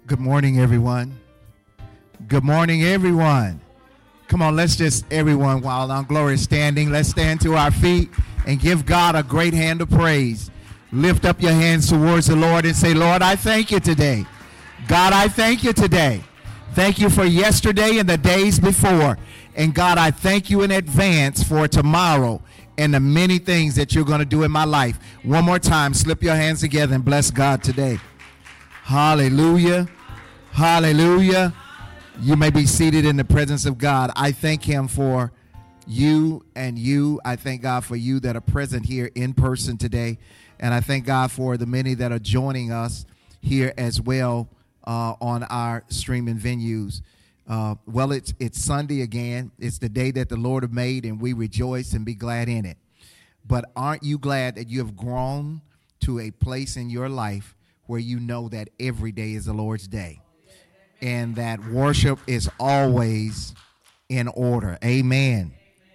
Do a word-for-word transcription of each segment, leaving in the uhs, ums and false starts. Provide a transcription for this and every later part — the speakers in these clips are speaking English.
Good morning, everyone. Good morning, everyone. Come on, let's just, everyone, while our glory is standing, let's stand to our feet and give God a great hand of praise. Lift up your hands towards the Lord and say, Lord, I thank you today. God, I thank you today. Thank you for yesterday and the days before. And God, I thank you in advance for tomorrow and the many things that you're going to do in my life. One more time, slip your hands together and bless God today. Hallelujah. Hallelujah. You may be seated in the presence of God. I thank him for you and you. I thank God for you that are present here in person today. And I thank God for the many that are joining us here as well uh, on our streaming venues. Uh, well, it's it's Sunday again. It's the day that the Lord have made, and we rejoice and be glad in it. But aren't you glad that you have grown to a place in your life where you know that every day is the Lord's day and that worship is always in order? Amen.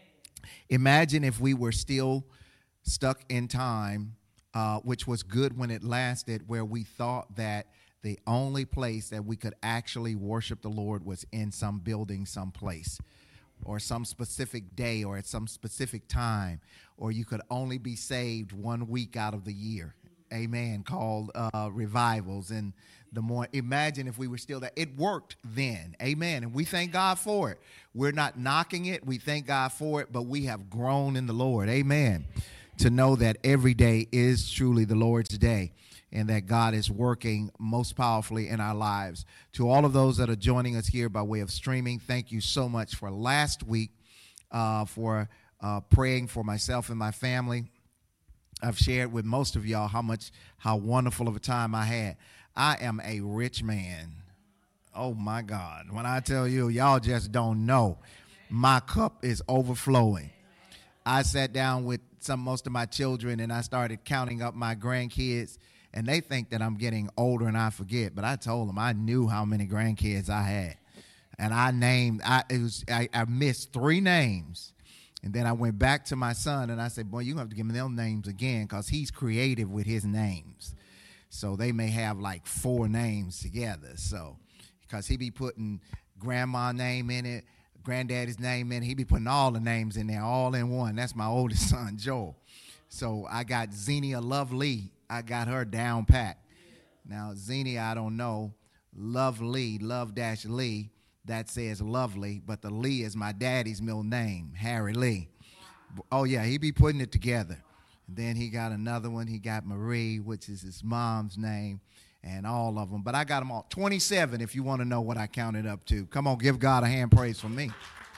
Imagine if we were still stuck in time, uh, which was good when it lasted, where we thought that the only place that we could actually worship the Lord was in some building, someplace, or some specific day, or at some specific time, or you could only be saved one week out of the year. Amen. Called uh, revivals. And the more, imagine if we were still there. It worked then. Amen. And we thank God for it. We're not knocking it. We thank God for it, but we have grown in the Lord. Amen. To know that every day is truly the Lord's day and that God is working most powerfully in our lives. To all of those that are joining us here by way of streaming, thank you so much for last week, uh, for uh, praying for myself and my family. I've shared with most of y'all how much, how wonderful of a time I had. I am a rich man. Oh, my God. When I tell you, y'all just don't know. My cup is overflowing. I sat down with some most of my children, and I started counting up my grandkids, and they think that I'm getting older and I forget. But I told them I knew how many grandkids I had. And I named, I, it was, I, I missed three names. And then I went back to my son, and I said, boy, you have to give me them names again because he's creative with his names. So they may have like four names together. So because he be putting grandma's name in it, granddaddy's name in it. He be putting all the names in there, all in one. That's my oldest son, Joel. So I got Xenia Lovely. I got her down pat. Now, Xenia, I don't know. Lovely, Love Dash Lee. That says lovely, but the Lee is my daddy's middle name, Harry Lee. Wow. Oh, yeah, he be putting it together. And then he got another one. He got Marie, which is his mom's name, and all of them. But I got them all. twenty-seven, if you want to know what I counted up to. Come on, give God a hand praise for me.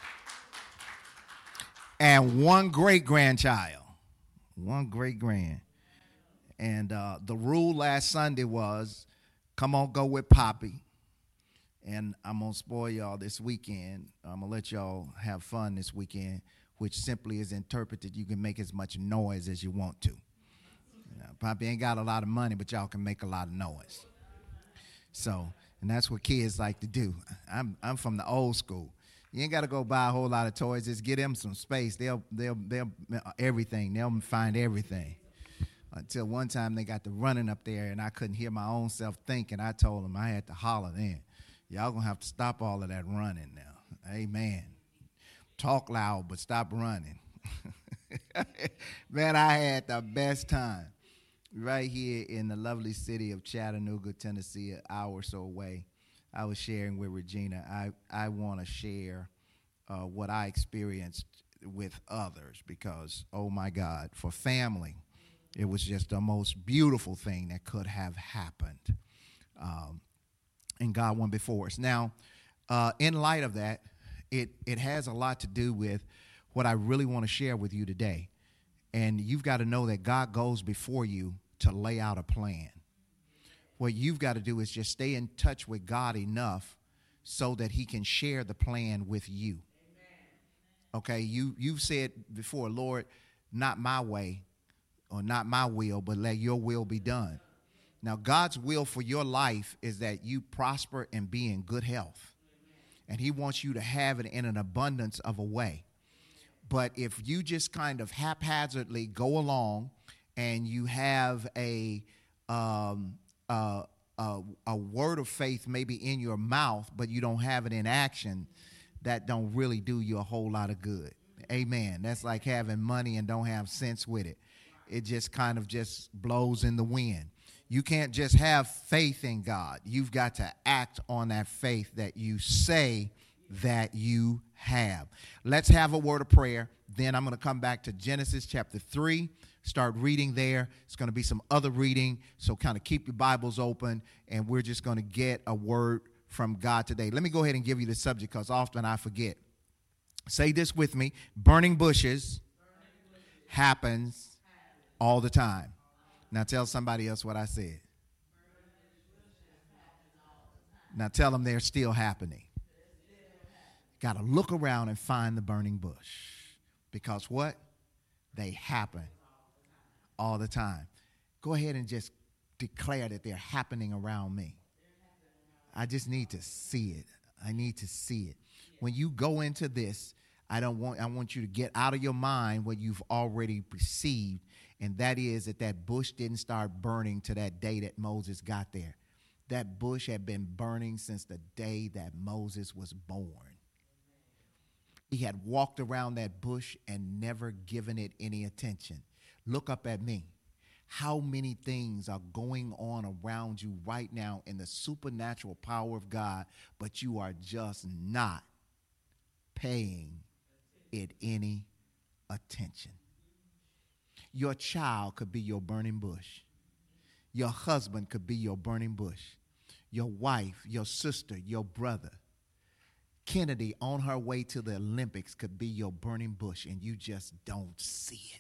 And one great-grandchild. One great-grand. And uh, the rule last Sunday was, come on, go with Poppy. And I'm going to spoil y'all this weekend. I'm going to let y'all have fun this weekend, which simply is interpreted, you can make as much noise as you want to. You know, Poppy ain't got a lot of money, but y'all can make a lot of noise. So, and that's what kids like to do. I'm I'm from the old school. You ain't got to go buy a whole lot of toys. Just get them some space. They'll, they'll, they'll, everything. They'll find everything. Until one time they got to running up there, and I couldn't hear my own self think, and I told them I had to holler then. Y'all going to have to stop all of that running now. Amen. Talk loud, but stop running. Man, I had the best time right here in the lovely city of Chattanooga, Tennessee, an hour or so away. I was sharing with Regina. I, I want to share uh, what I experienced with others because, oh, my God, for family, it was just the most beautiful thing that could have happened. Um, And God went before us. Now, uh, in light of that, it, it has a lot to do with what I really want to share with you today. And you've got to know that God goes before you to lay out a plan. What you've got to do is just stay in touch with God enough so that he can share the plan with you. Okay, you, you've said before, Lord, not my way or not my will, but let your will be done. Now, God's will for your life is that you prosper and be in good health. And he wants you to have it in an abundance of a way. But if you just kind of haphazardly go along and you have a um, uh, a, a word of faith maybe in your mouth, but you don't have it in action, that don't really do you a whole lot of good. Amen. That's like having money and don't have sense with it. It just kind of just blows in the wind. You can't just have faith in God. You've got to act on that faith that you say that you have. Let's have a word of prayer. Then I'm going to come back to Genesis chapter three, start reading there. It's going to be some other reading, so kind of keep your Bibles open, and we're just going to get a word from God today. Let me go ahead and give you the subject because often I forget. Say this with me. Burning bushes happens all the time. Now tell somebody else what I said. Now tell them they're still happening. Got to look around and find the burning bush. Because what? They happen all the time. Go ahead and just declare that they're happening around me. I just need to see it. I need to see it. When you go into this, I don't want I want you to get out of your mind what you've already perceived, and that is that that bush didn't start burning to that day that Moses got there. That bush had been burning since the day that Moses was born. He had walked around that bush and never given it any attention. Look up at me. How many things are going on around you right now in the supernatural power of God, but you are just not paying it any attention? Your child could be your burning bush. Your husband could be your burning bush. Your wife, your sister, your brother. Kennedy on her way to the Olympics could be your burning bush, and you just don't see it.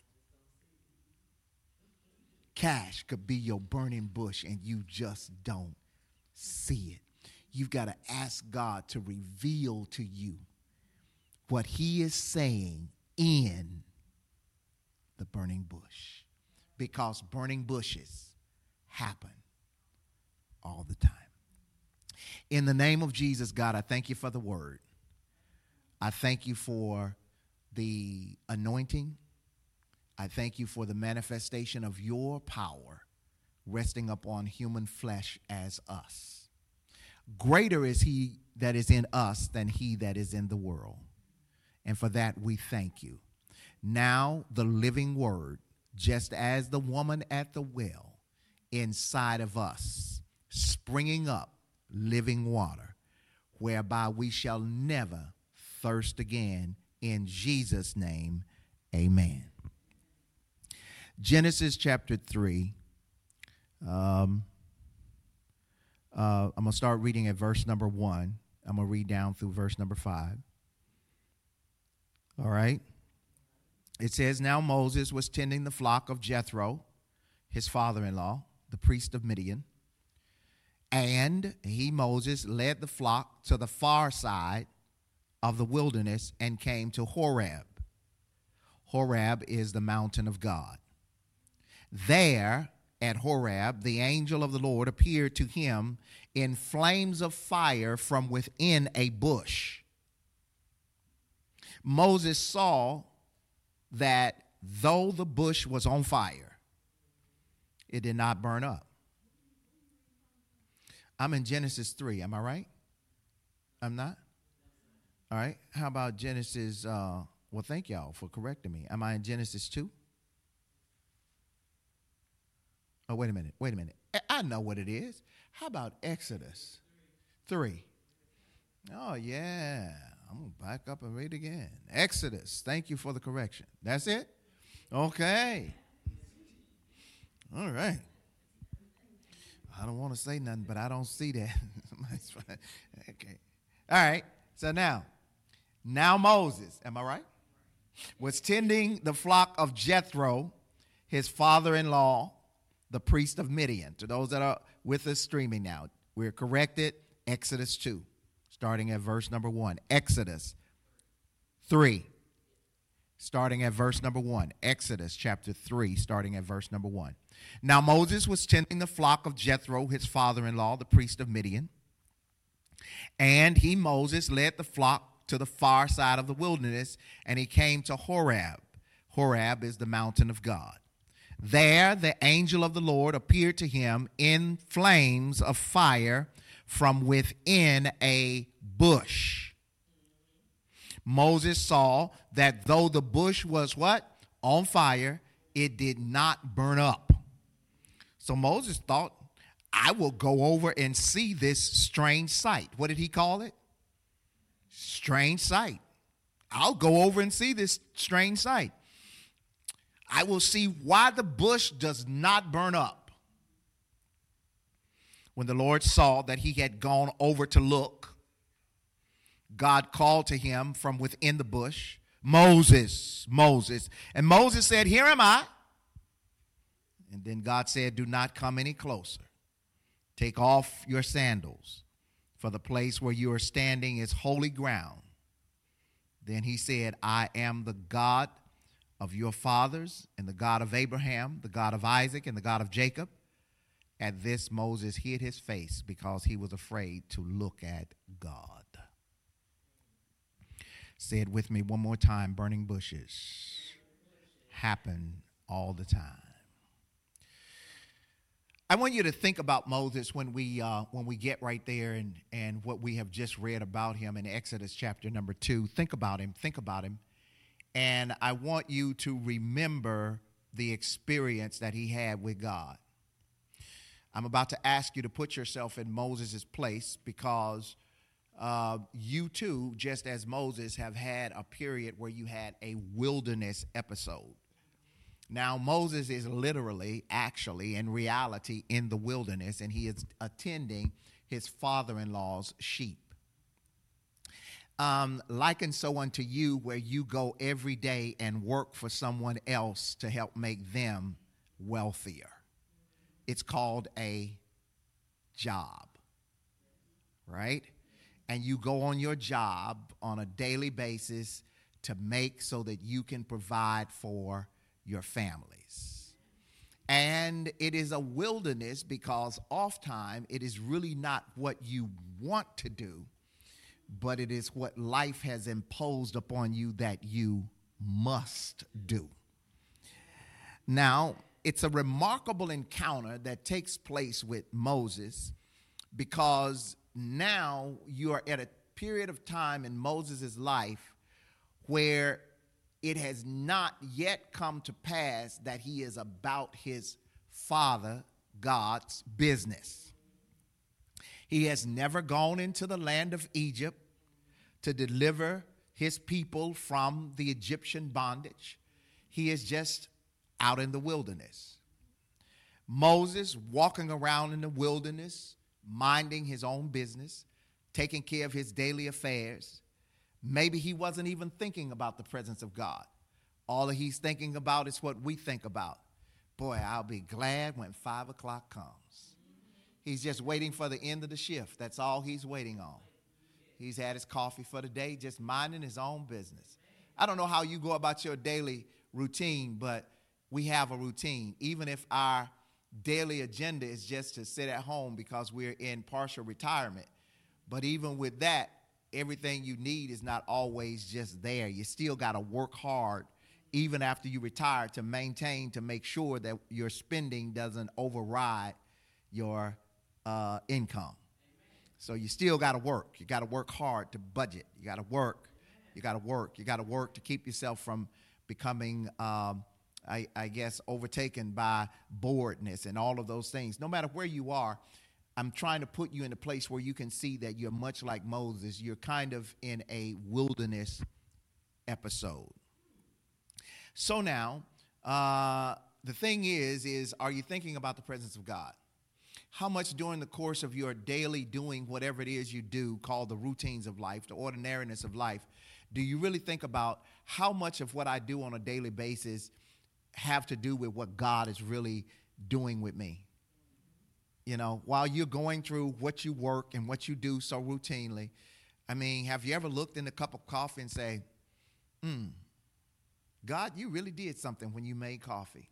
Cash could be your burning bush, and you just don't see it. You've got to ask God to reveal to you what he is saying in the burning bush, because burning bushes happen all the time. In the name of Jesus, God, I thank you for the word. I thank you for the anointing. I thank you for the manifestation of your power resting upon human flesh as us. Greater is he that is in us than he that is in the world. And for that, we thank you. Now, the living word, just as the woman at the well, inside of us, springing up living water, whereby we shall never thirst again. In Jesus' name, amen. Genesis chapter three. Um, uh, I'm going to start reading at verse number one. I'm going to read down through verse number five. All right. It says, now Moses was tending the flock of Jethro, his father-in-law, the priest of Midian. And he, Moses, led the flock to the far side of the wilderness and came to Horeb. Horeb is the mountain of God. There at Horeb, the angel of the Lord appeared to him in flames of fire from within a bush. Moses saw that though the bush was on fire, it did not burn up. I'm in Genesis three, am I right? I'm not? All right. How about Genesis, uh, well, thank y'all for correcting me. Am I in Genesis two? Oh, wait a minute, wait a minute. I know what it is. How about Exodus three? Oh, yeah. I'm going to back up and read again. Exodus. Thank you for the correction. That's it? Okay. All right. I don't want to say nothing, but I don't see that. Okay. All right. So now, now Moses, am I right, was tending the flock of Jethro, his father-in-law, the priest of Midian. To those that are with us streaming now, we're corrected. Exodus two, starting at verse number one. Exodus three, starting at verse number one. Exodus chapter three, starting at verse number one. Now Moses was tending the flock of Jethro, his father-in-law, the priest of Midian. And he, Moses, led the flock to the far side of the wilderness, and he came to Horeb. Horeb is the mountain of God. There the angel of the Lord appeared to him in flames of fire from within a bush. Moses saw that though the bush was what? On fire, it did not burn up. So Moses thought, I will go over and see this strange sight. What did he call it? Strange sight. I'll go over and see this strange sight. I will see why the bush does not burn up. When the Lord saw that he had gone over to look, God called to him from within the bush, Moses, Moses. And Moses said, here am I. And then God said, do not come any closer. Take off your sandals, for the place where you are standing is holy ground. Then he said, I am the God of your fathers and the God of Abraham, the God of Isaac and the God of Jacob. At this, Moses hid his face because he was afraid to look at God. Say it with me one more time. Burning bushes happen all the time. I want you to think about Moses when we uh, when we get right there and, and what we have just read about him in Exodus chapter number two. Think about him. Think about him. And I want you to remember the experience that he had with God. I'm about to ask you to put yourself in Moses' place because uh, you too, just as Moses, have had a period where you had a wilderness episode. Now, Moses is literally, actually, in reality, in the wilderness, and he is attending his father-in-law's sheep. Um, liken so unto you where you go every day and work for someone else to help make them wealthier. It's called a job, right? And you go on your job on a daily basis to make so that you can provide for your families. And it is a wilderness because oftentimes it is really not what you want to do, but it is what life has imposed upon you that you must do. Now, it's a remarkable encounter that takes place with Moses because now you are at a period of time in Moses' life where it has not yet come to pass that he is about his father, God's business. He has never gone into the land of Egypt to deliver his people from the Egyptian bondage. He is just out in the wilderness. Moses walking around in the wilderness, minding his own business, taking care of his daily affairs. Maybe he wasn't even thinking about the presence of God. All that he's thinking about is what we think about. Boy, I'll be glad when five o'clock comes. He's just waiting for the end of the shift. That's all he's waiting on. He's had his coffee for the day, just minding his own business. I don't know how you go about your daily routine, but we have a routine. Even if our daily agenda is just to sit at home because we're in partial retirement. But even with that, everything you need is not always just there. You still got to work hard even after you retire to maintain, to make sure that your spending doesn't override your uh, income. So you still got to work. You got to work hard to budget. You got to work. You got to work. You got to work to keep yourself from becoming, um, I, I guess, overtaken by boredness and all of those things. No matter where you are, I'm trying to put you in a place where you can see that you're much like Moses. You're kind of in a wilderness episode. So now, uh, the thing is, is are you thinking about the presence of God? How much during the course of your daily doing whatever it is you do, called the routines of life, the ordinariness of life, do you really think about how much of what I do on a daily basis have to do with what God is really doing with me? You know, while you're going through what you work and what you do so routinely, I mean, have you ever looked in a cup of coffee and say, hmm, God, you really did something when you made coffee.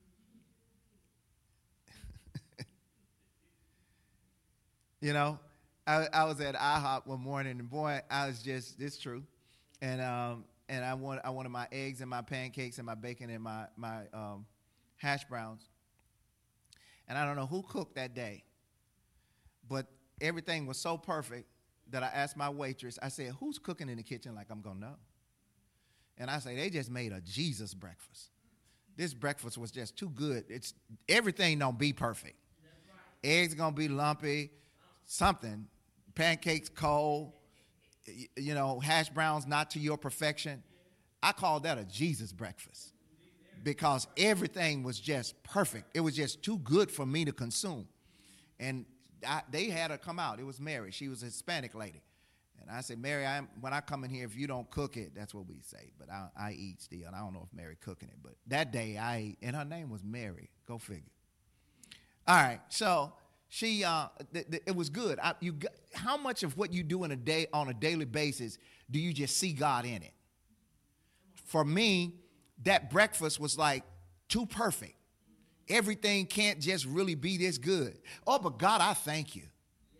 You know, I, I was at IHOP one morning, and boy, I was just, it's true. And um, and I want I wanted my eggs and my pancakes and my bacon and my my um, hash browns. And I don't know who cooked that day, but everything was so perfect that I asked my waitress, I said, who's cooking in the kitchen like I'm going to know? And I say, they just made a Jesus breakfast. This breakfast was just too good. It's everything don't be perfect. Right. Eggs going to be lumpy, something. Pancakes cold, you know, hash browns not to your perfection. I call that a Jesus breakfast because everything was just perfect. It was just too good for me to consume. And I, they had her come out. It was Mary. She was a Hispanic lady. And I said, Mary, I'm, when I come in here, if you don't cook it, that's what we say. But I, I eat still. And I don't know if Mary cooking it. But that day I ate, and her name was Mary. Go figure. All right. So she, uh, th- th- it was good. I, you, got, how much of what you do in a day on a daily basis do you just see God in it? For me, that breakfast was like too perfect. Everything can't just really be this good. Oh, but God, I thank you.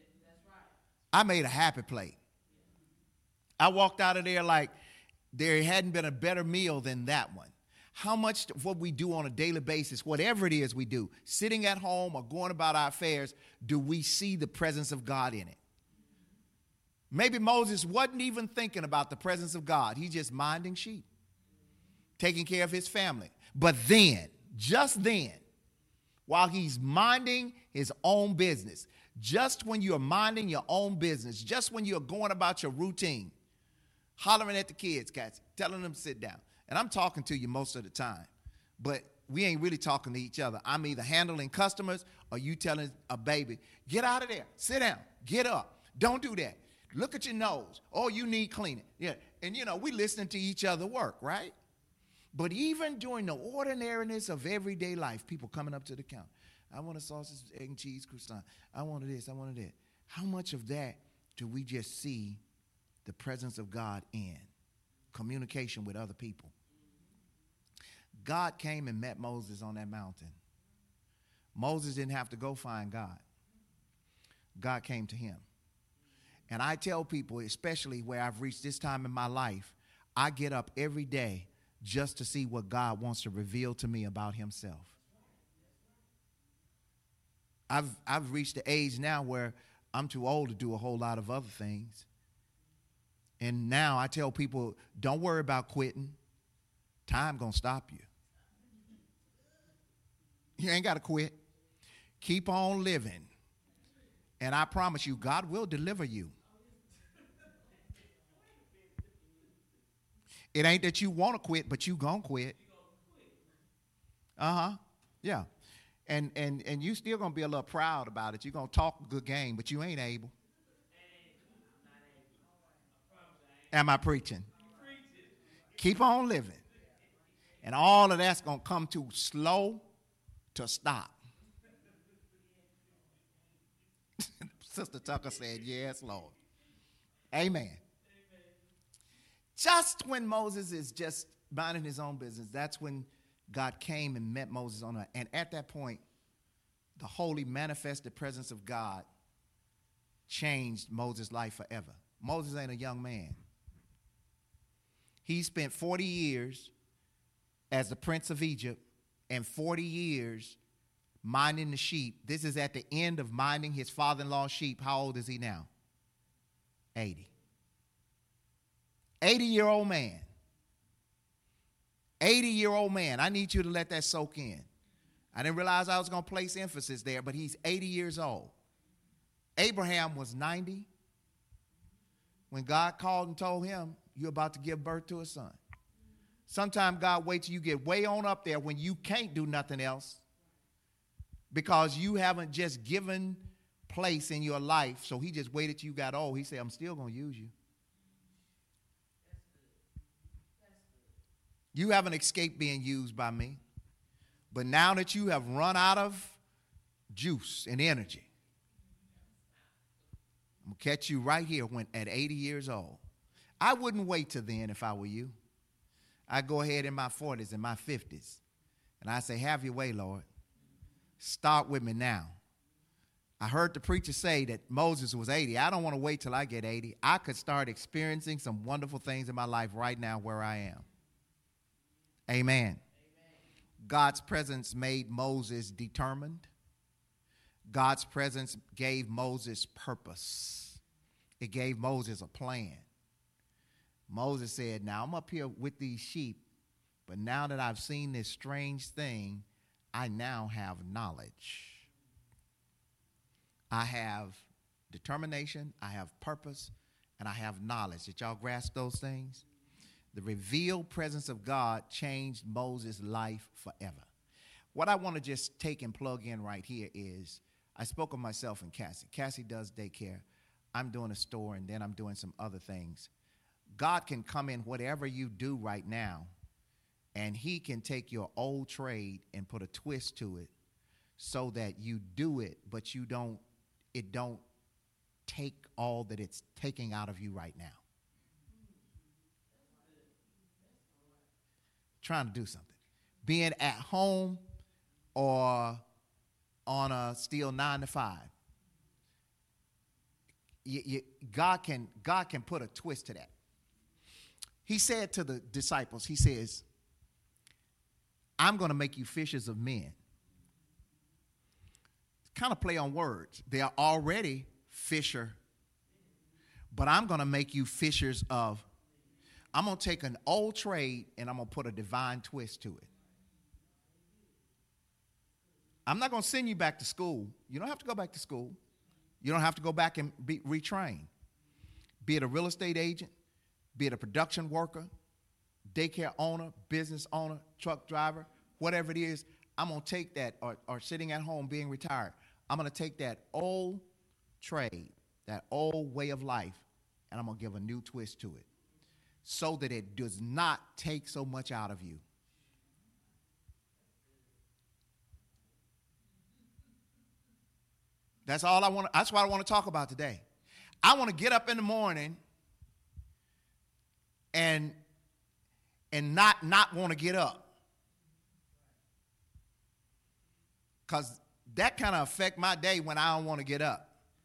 I made a happy plate. I walked out of there like there hadn't been a better meal than that one. How much of what we do on a daily basis, whatever it is we do, sitting at home or going about our affairs, do we see the presence of God in it? Maybe Moses wasn't even thinking about the presence of God. He's just minding sheep, taking care of his family. But then, just then, while he's minding his own business, just when you're minding your own business, just when you're going about your routine, hollering at the kids, cats, telling them to sit down. And I'm talking to you most of the time, but we ain't really talking to each other. I'm either handling customers or you telling a baby, get out of there, sit down, get up, don't do that. Look at your nose. Oh, you need cleaning. Yeah, and you know, we listening to each other work, right? But even during the ordinariness of everyday life, people coming up to the counter. I want a sausage, egg, and cheese croissant. I wanted this, I wanted that. How much of that do we just see the presence of God in? Communication with other people. God came and met Moses on that mountain. Moses didn't have to go find God. God came to him. And I tell people, especially where I've reached this time in my life, I get up every day just to see what God wants to reveal to me about himself. I've I've reached the age now where I'm too old to do a whole lot of other things. And now I tell people, don't worry about quitting. Time gonna stop you. You ain't got to quit. Keep on living. And I promise you, God will deliver you. It ain't that you want to quit, but you gonna quit. Uh-huh. Yeah. And and and you still gonna be a little proud about it. You're gonna talk a good game, but you ain't able. Am I preaching? Keep on living. And all of that's gonna come too slow to stop. Sister Tucker said, yes, Lord. Amen. Just when Moses is just minding his own business, that's when God came and met Moses on a, and at that point, the holy manifested presence of God changed Moses' life forever. Moses ain't a young man. He spent forty years as the prince of Egypt and forty years minding the sheep. This is at the end of minding his father-in-law's sheep. How old is he now? eighty. eighty-year-old man. eighty-year-old man. I need you to let that soak in. I didn't realize I was going to place emphasis there, but he's eighty years old. Abraham was ninety when God called and told him, you're about to give birth to a son. Sometimes God waits till you get way on up there when you can't do nothing else because you haven't just given place in your life. So he just waited till you got old. He said, I'm still going to use you. You haven't escaped being used by me. But now that you have run out of juice and energy, I'm going to catch you right here when at eighty years old. I wouldn't wait till then if I were you. I'd go ahead in my forties and my fifties. And I say, have your way, Lord. Start with me now. I heard the preacher say that Moses was eighty. I don't want to wait till I get eighty. I could start experiencing some wonderful things in my life right now where I am. Amen. Amen. God's presence made Moses determined. God's presence gave Moses purpose. It gave Moses a plan. Moses said, now I'm up here with these sheep, but now that I've seen this strange thing, I now have knowledge. I have determination, I have purpose, and I have knowledge. Did y'all grasp those things? The revealed presence of God changed Moses' life forever. What I want to just take and plug in right here is, I spoke of myself and Cassie. Cassie does daycare. I'm doing a store, and then I'm doing some other things. God can come in whatever you do right now, and he can take your old trade and put a twist to it so that you do it, but you don't, it don't take all that it's taking out of you right now. Trying to do something. Being at home or on a still nine to five. You, you, God can, God can put a twist to that. He said to the disciples, he says, I'm going to make you fishers of men. Kind of play on words. They are already fisher, but I'm going to make you fishers of. I'm going to take an old trade and I'm going to put a divine twist to it. I'm not going to send you back to school. You don't have to go back to school. You don't have to go back and be retrained. Be it a real estate agent, be it a production worker, daycare owner, business owner, truck driver, whatever it is, I'm going to take that, or, or sitting at home being retired, I'm going to take that old trade, that old way of life, and I'm going to give a new twist to it so that it does not take so much out of you. That's all I want. That's what I want to talk about today. I want to get up in the morning and and not not want to get up, because that kind of affect my day when I don't want to get up.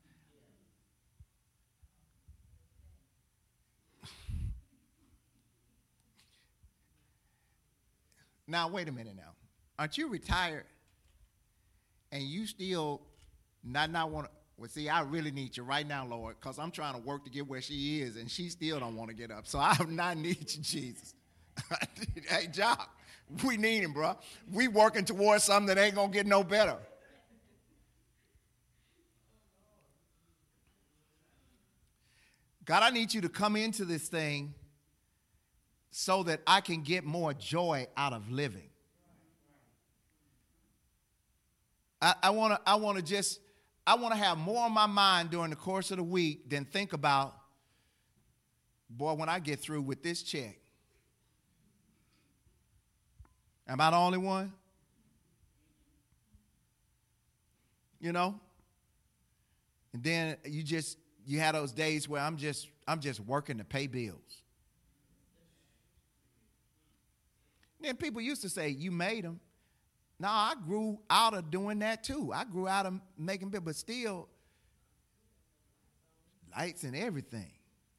Now wait a minute. Now, aren't you retired and you still not not want to? Well, see, I really need you right now, Lord, because I'm trying to work to get where she is, and she still don't want to get up. So I not need you, Jesus. Hey, Jock, we need him, bro. We working towards something that ain't going to get no better. God, I need you to come into this thing so that I can get more joy out of living. I, I want to I want to just, I want to have more on my mind during the course of the week than think about, boy, when I get through with this check. Am I the only one? You know? And then you just, you had those days where I'm just, I'm just working to pay bills. Then people used to say, you made them. No, I grew out of doing that too. I grew out of making bills, but still, lights and everything.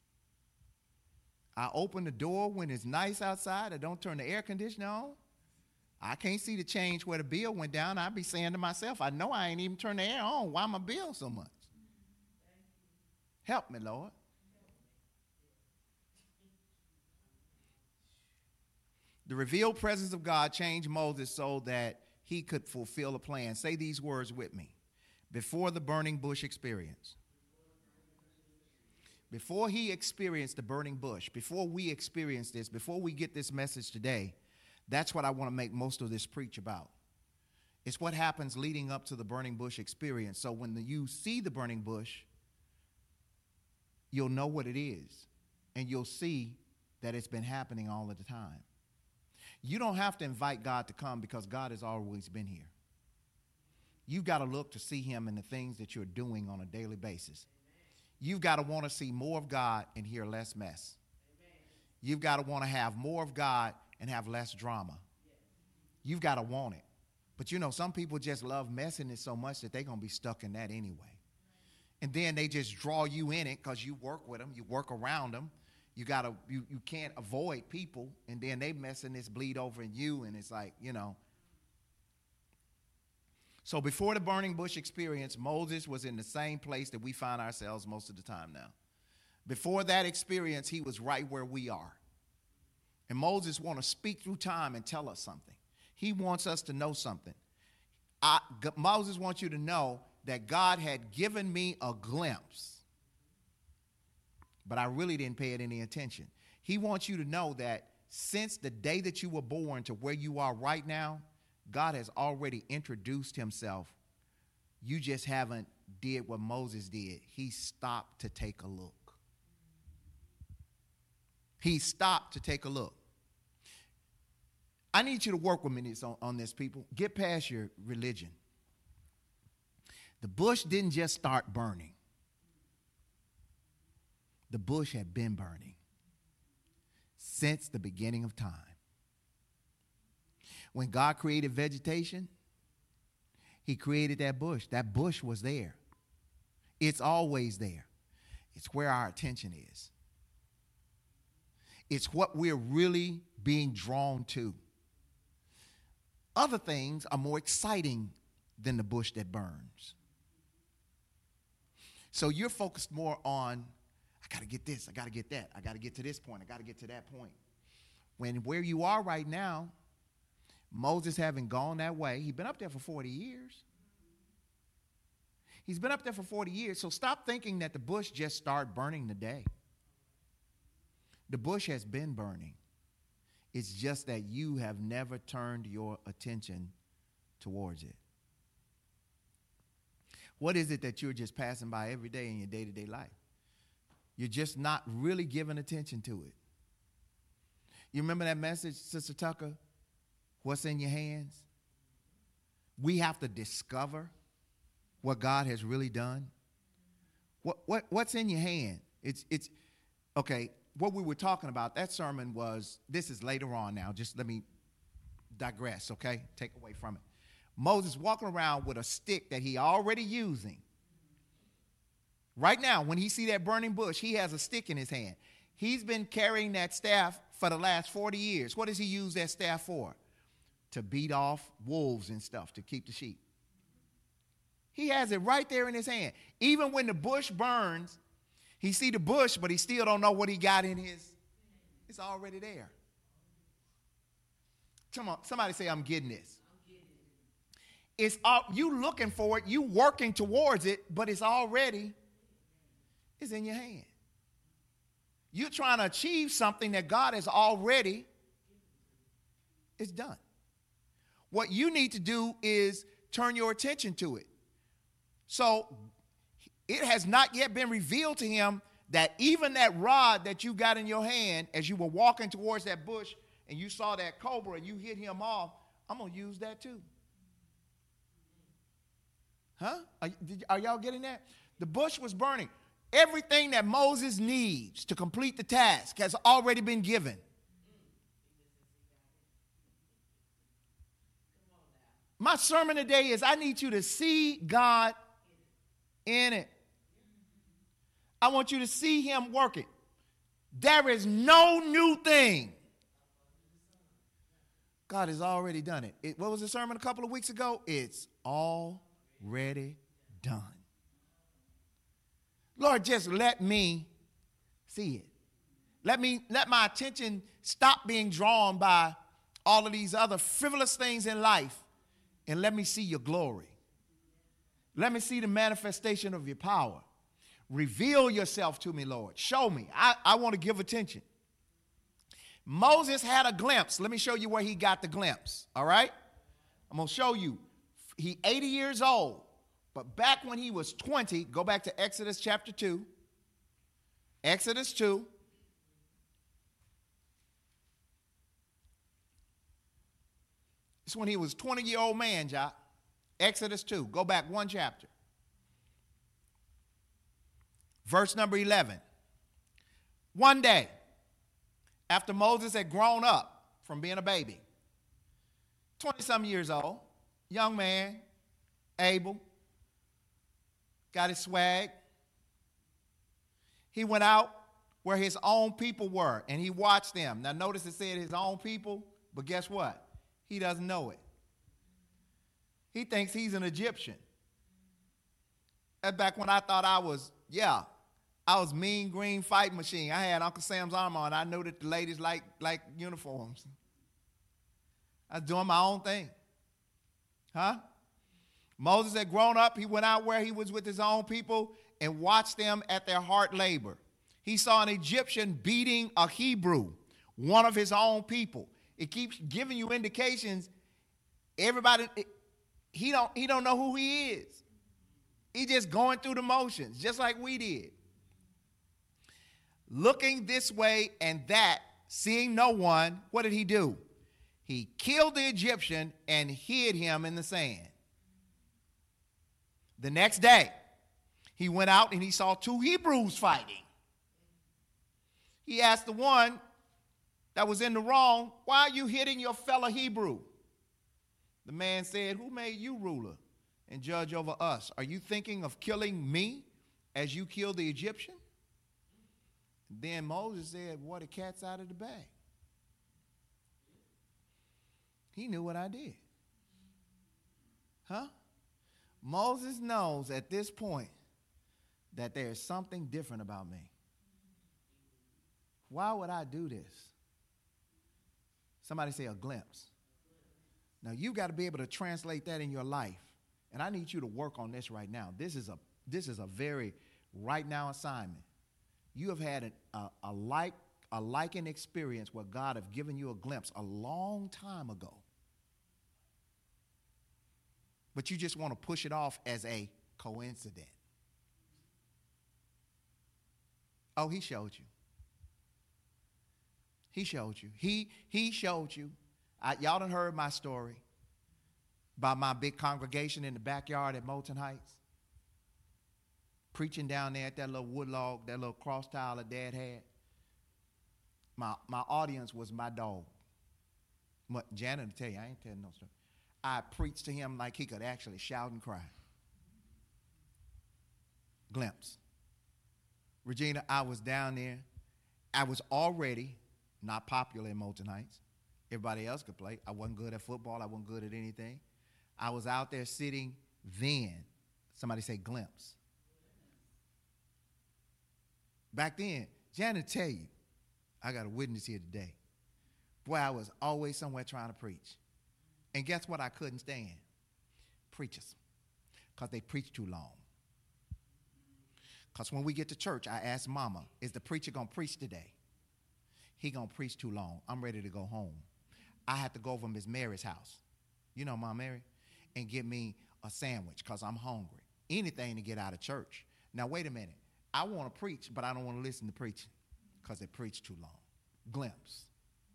I open the door when it's nice outside. I don't turn the air conditioner on. I can't see the change where the bill went down. I'd be saying to myself, I know I ain't even turned the air on. Why my bill so much? Help me, Lord. The revealed presence of God changed Moses so that he could fulfill a plan. Say these words with me. Before the burning bush experience. Before he experienced the burning bush, before we experience this, before we get this message today, that's what I want to make most of this preach about. It's what happens leading up to the burning bush experience. So when the, you see the burning bush, you'll know what it is, and you'll see that it's been happening all of the time. You don't have to invite God to come because God has always been here. You've got to look to see him in the things that you're doing on a daily basis. You've got to want to see more of God and hear less mess. You've got to want to have more of God and have less drama. You've got to want it. But you know, some people just love messing it so much that they're going to be stuck in that anyway. And then they just draw you in it because you work with them, you work around them. You gotta, you, you can't avoid people, and then they messing this bleed over in you, and it's like, you know, So before the burning bush experience, Moses was in the same place that we find ourselves most of the time now. Before that experience, he was right where we are. And Moses wants to speak through time and tell us something. He wants us to know something. I, Moses wants you to know that God had given me a glimpse, but I really didn't pay it any attention. He wants you to know that since the day that you were born to where you are right now, God has already introduced himself. You just haven't did what Moses did. He stopped to take a look. He stopped to take a look. I need you to work with me this, on, on this, people. Get past your religion. The bush didn't just start burning. The bush had been burning since the beginning of time. When God created vegetation, he created that bush. That bush was there. It's always there. It's where our attention is. It's what we're really being drawn to. Other things are more exciting than the bush that burns. So you're focused more on, I got to get this, I got to get that, I got to get to this point, I got to get to that point. When where you are right now, Moses having gone that way, he's been up there for forty years. He's been up there for forty years, so stop thinking that the bush just started burning today. The bush has been burning. It's just that you have never turned your attention towards it. What is it that you're just passing by every day in your day-to-day life? You're just not really giving attention to it. You remember that message, Sister Tucker? What's in your hands? We have to discover what God has really done. What, what, what's in your hand? It's, it's, okay, what we were talking about, that sermon was, this is later on now, just let me digress, okay? Take away from it. Moses walking around with a stick that he already using. Right now, when he see that burning bush, he has a stick in his hand. He's been carrying that staff for the last forty years. What does he use that staff for? To beat off wolves and stuff, to keep the sheep. He has it right there in his hand. Even when the bush burns, he see the bush, but he still don't know what he got in his. It's already there. Come on, somebody say, I'm getting this. It's all, you looking for it, you working towards it, but it's already, it's in your hand. You're trying to achieve something that God has already, it's done. What you need to do is turn your attention to it. So it has not yet been revealed to him that even that rod that you got in your hand as you were walking towards that bush and you saw that cobra and you hit him off, I'm going to use that too. Huh? Are, did, are y'all getting that? The bush was burning. Everything that Moses needs to complete the task has already been given. My sermon today is I need you to see God in it. I want you to see him working. There is no new thing. God has already done it. it. What was the sermon a couple of weeks ago? It's already done. Lord, just let me see it. Let me let my attention stop being drawn by all of these other frivolous things in life, and let me see your glory. Let me see the manifestation of your power. Reveal yourself to me, Lord. Show me. I, I want to give attention. Moses had a glimpse. Let me show you where he got the glimpse. All right? I'm going to show you. He eighty years old. But back when he was twenty, go back to Exodus chapter two. Exodus two. It's when he was a twenty-year-old man, Jock. Exodus two. Go back one chapter. Verse number eleven. One day, after Moses had grown up from being a baby, twenty-some years old, young man, able, got his swag. He went out where his own people were, and he watched them. Now, notice it said his own people, but guess what? He doesn't know it. He thinks he's an Egyptian. That's back when I thought I was, yeah, I was mean green fight machine. I had Uncle Sam's armor on. I knew that the ladies like, like uniforms. I was doing my own thing. Huh? Moses had grown up. He went out where he was with his own people and watched them at their hard labor. He saw an Egyptian beating a Hebrew, one of his own people. It keeps giving you indications. Everybody, it, he don't, he don't know who he is. He just going through the motions, just like we did. Looking this way and that, seeing no one, what did he do? He killed the Egyptian and hid him in the sand. The next day, he went out and he saw two Hebrews fighting. He asked the one that was in the wrong, why are you hitting your fellow Hebrew? The man said, who made you ruler and judge over us? Are you thinking of killing me as you killed the Egyptian? Then Moses said, boy, the cat's out of the bag. He knew what I did. Huh? Moses knows at this point that there is something different about me. Why would I do this? Somebody say a glimpse. Now, you got to be able to translate that in your life. And I need you to work on this right now. This is a, this is a very right now assignment. You have had a, a, a, like, a liking experience where God have given you a glimpse a long time ago. But you just want to push it off as a coincidence. Oh, he showed you. He showed you. He, he showed you. I, y'all done heard my story about my big congregation in the backyard at Moulton Heights. Preaching down there at that little wood log, that little cross tile that Dad had. My, my audience was my dog. What, Janet will tell you, I ain't telling no story. I preached to him like he could actually shout and cry. Glimpse. Regina, I was down there. I was already not popular in Moulton Heights. Everybody else could play. I wasn't good at football. I wasn't good at anything. I was out there sitting then. Somebody say glimpse. Back then, Janet tell you, I got a witness here today. Boy, I was always somewhere trying to preach. And guess what I couldn't stand? Preachers. Because they preach too long. Because when we get to church, I ask Mama, is the preacher going to preach today? He going to preach too long. I'm ready to go home. I had to go over to Miss Mary's house. You know Mom Mary? And get me a sandwich because I'm hungry. Anything to get out of church. Now, wait a minute. I want to preach, but I don't want to listen to preaching because they preach too long. Glimpse.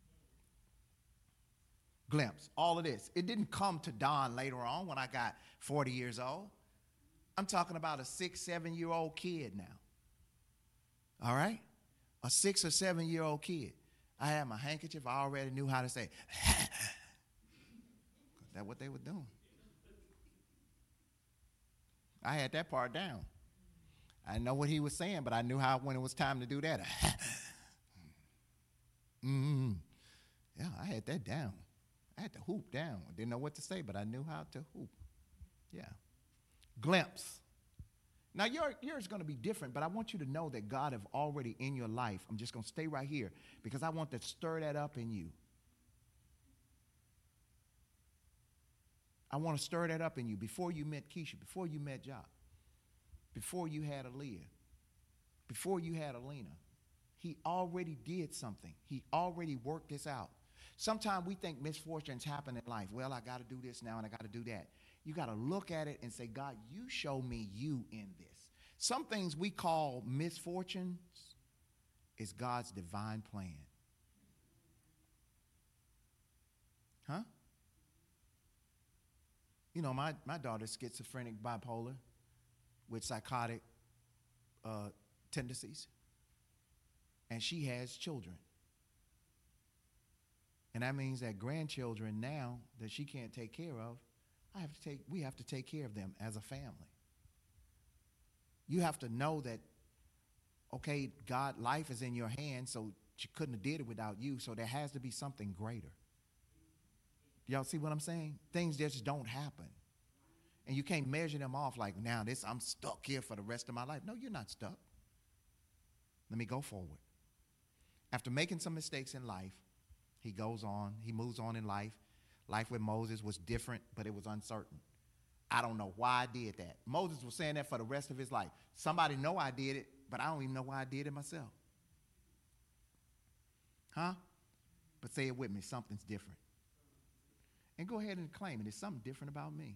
Glimpse. All of this. It didn't come to dawn later on when I got forty years old. I'm talking about a six, seven-year-old kid now. All right? A six or seven-year-old kid. I had my handkerchief. I already knew how to say, that's what they were doing. I had that part down. I didn't know what he was saying, but I knew how when it was time to do that. mm-hmm. Yeah, I had that down. I had to hoop down. I didn't know what to say, but I knew how to hoop. Yeah. Glimpse. Now, your, yours is going to be different, but I want you to know that God have already in your life. I'm just going to stay right here because I want to stir that up in you. I want to stir that up in you before you met Keisha, before you met Jock, before you had Aaliyah, before you had Alina. He already did something. He already worked this out. Sometimes we think misfortunes happen in life. Well, I got to do this now and I got to do that. You got to look at it and say, God, you show me you in this. Some things we call misfortunes is God's divine plan. Huh? You know, my, my daughter's schizophrenic, bipolar, with psychotic uh, tendencies. And she has children. And that means that grandchildren now that she can't take care of, I have to take, we have to take care of them as a family. You have to know that, okay, God, life is in your hands, so she couldn't have did it without you, so there has to be something greater. Y'all see what I'm saying? Things just don't happen. And you can't measure them off like, now this, I'm stuck here for the rest of my life. No, you're not stuck. Let me go forward. After making some mistakes in life, he goes on, he moves on in life. Life with Moses was different, but it was uncertain. I don't know why I did that. Moses was saying that for the rest of his life. Somebody know I did it, but I don't even know why I did it myself. Huh? But say it with me, something's different. And go ahead and claim it. There's something different about me.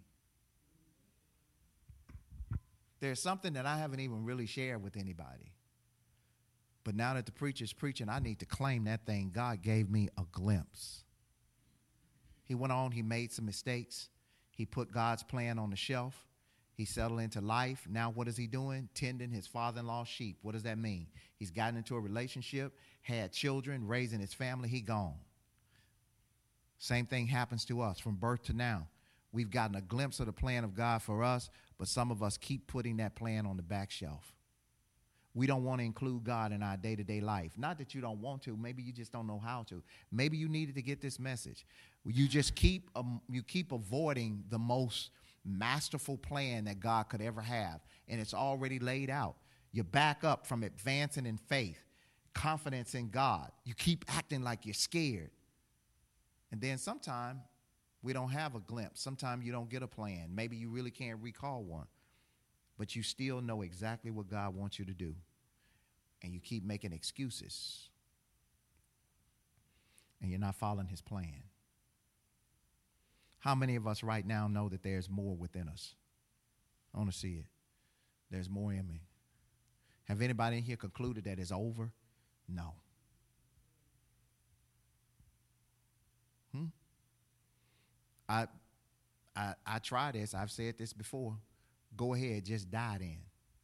There's something that I haven't even really shared with anybody. But now that the preacher's preaching, I need to claim that thing. God gave me a glimpse. He went on, he made some mistakes. He put God's plan on the shelf. He settled into life. Now what is he doing? Tending his father-in-law's sheep. What does that mean? He's gotten into a relationship, had children, raising his family. He gone. Same thing happens to us from birth to now. We've gotten a glimpse of the plan of God for us, but some of us keep putting that plan on the back shelf. We don't want to include God in our day-to-day life. Not that you don't want to. Maybe you just don't know how to. Maybe you needed to get this message. You just keep um, you keep avoiding the most masterful plan that God could ever have, and it's already laid out. You back up from advancing in faith, confidence in God. You keep acting like you're scared. And then sometime we don't have a glimpse. Sometimes you don't get a plan. Maybe you really can't recall one. But you still know exactly what God wants you to do. And you keep making excuses. And you're not following his plan. How many of us right now know that there's more within us? I want to see it. There's more in me. Have anybody in here concluded that it's over? No. Hmm? I, I, I try this. I've said this before. Go ahead, just die then.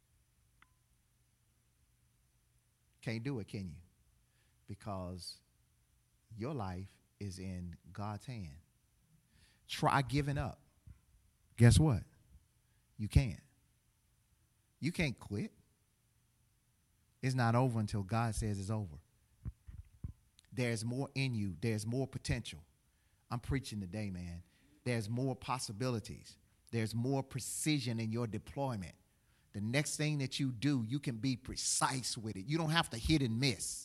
Can't do it, can you? Because your life is in God's hand. Try giving up. Guess what? You can't. You can't quit. It's not over until God says it's over. There's more in you. There's more potential. I'm preaching today, man. There's more possibilities. There's more precision in your deployment. The next thing that you do, you can be precise with it. You don't have to hit and miss.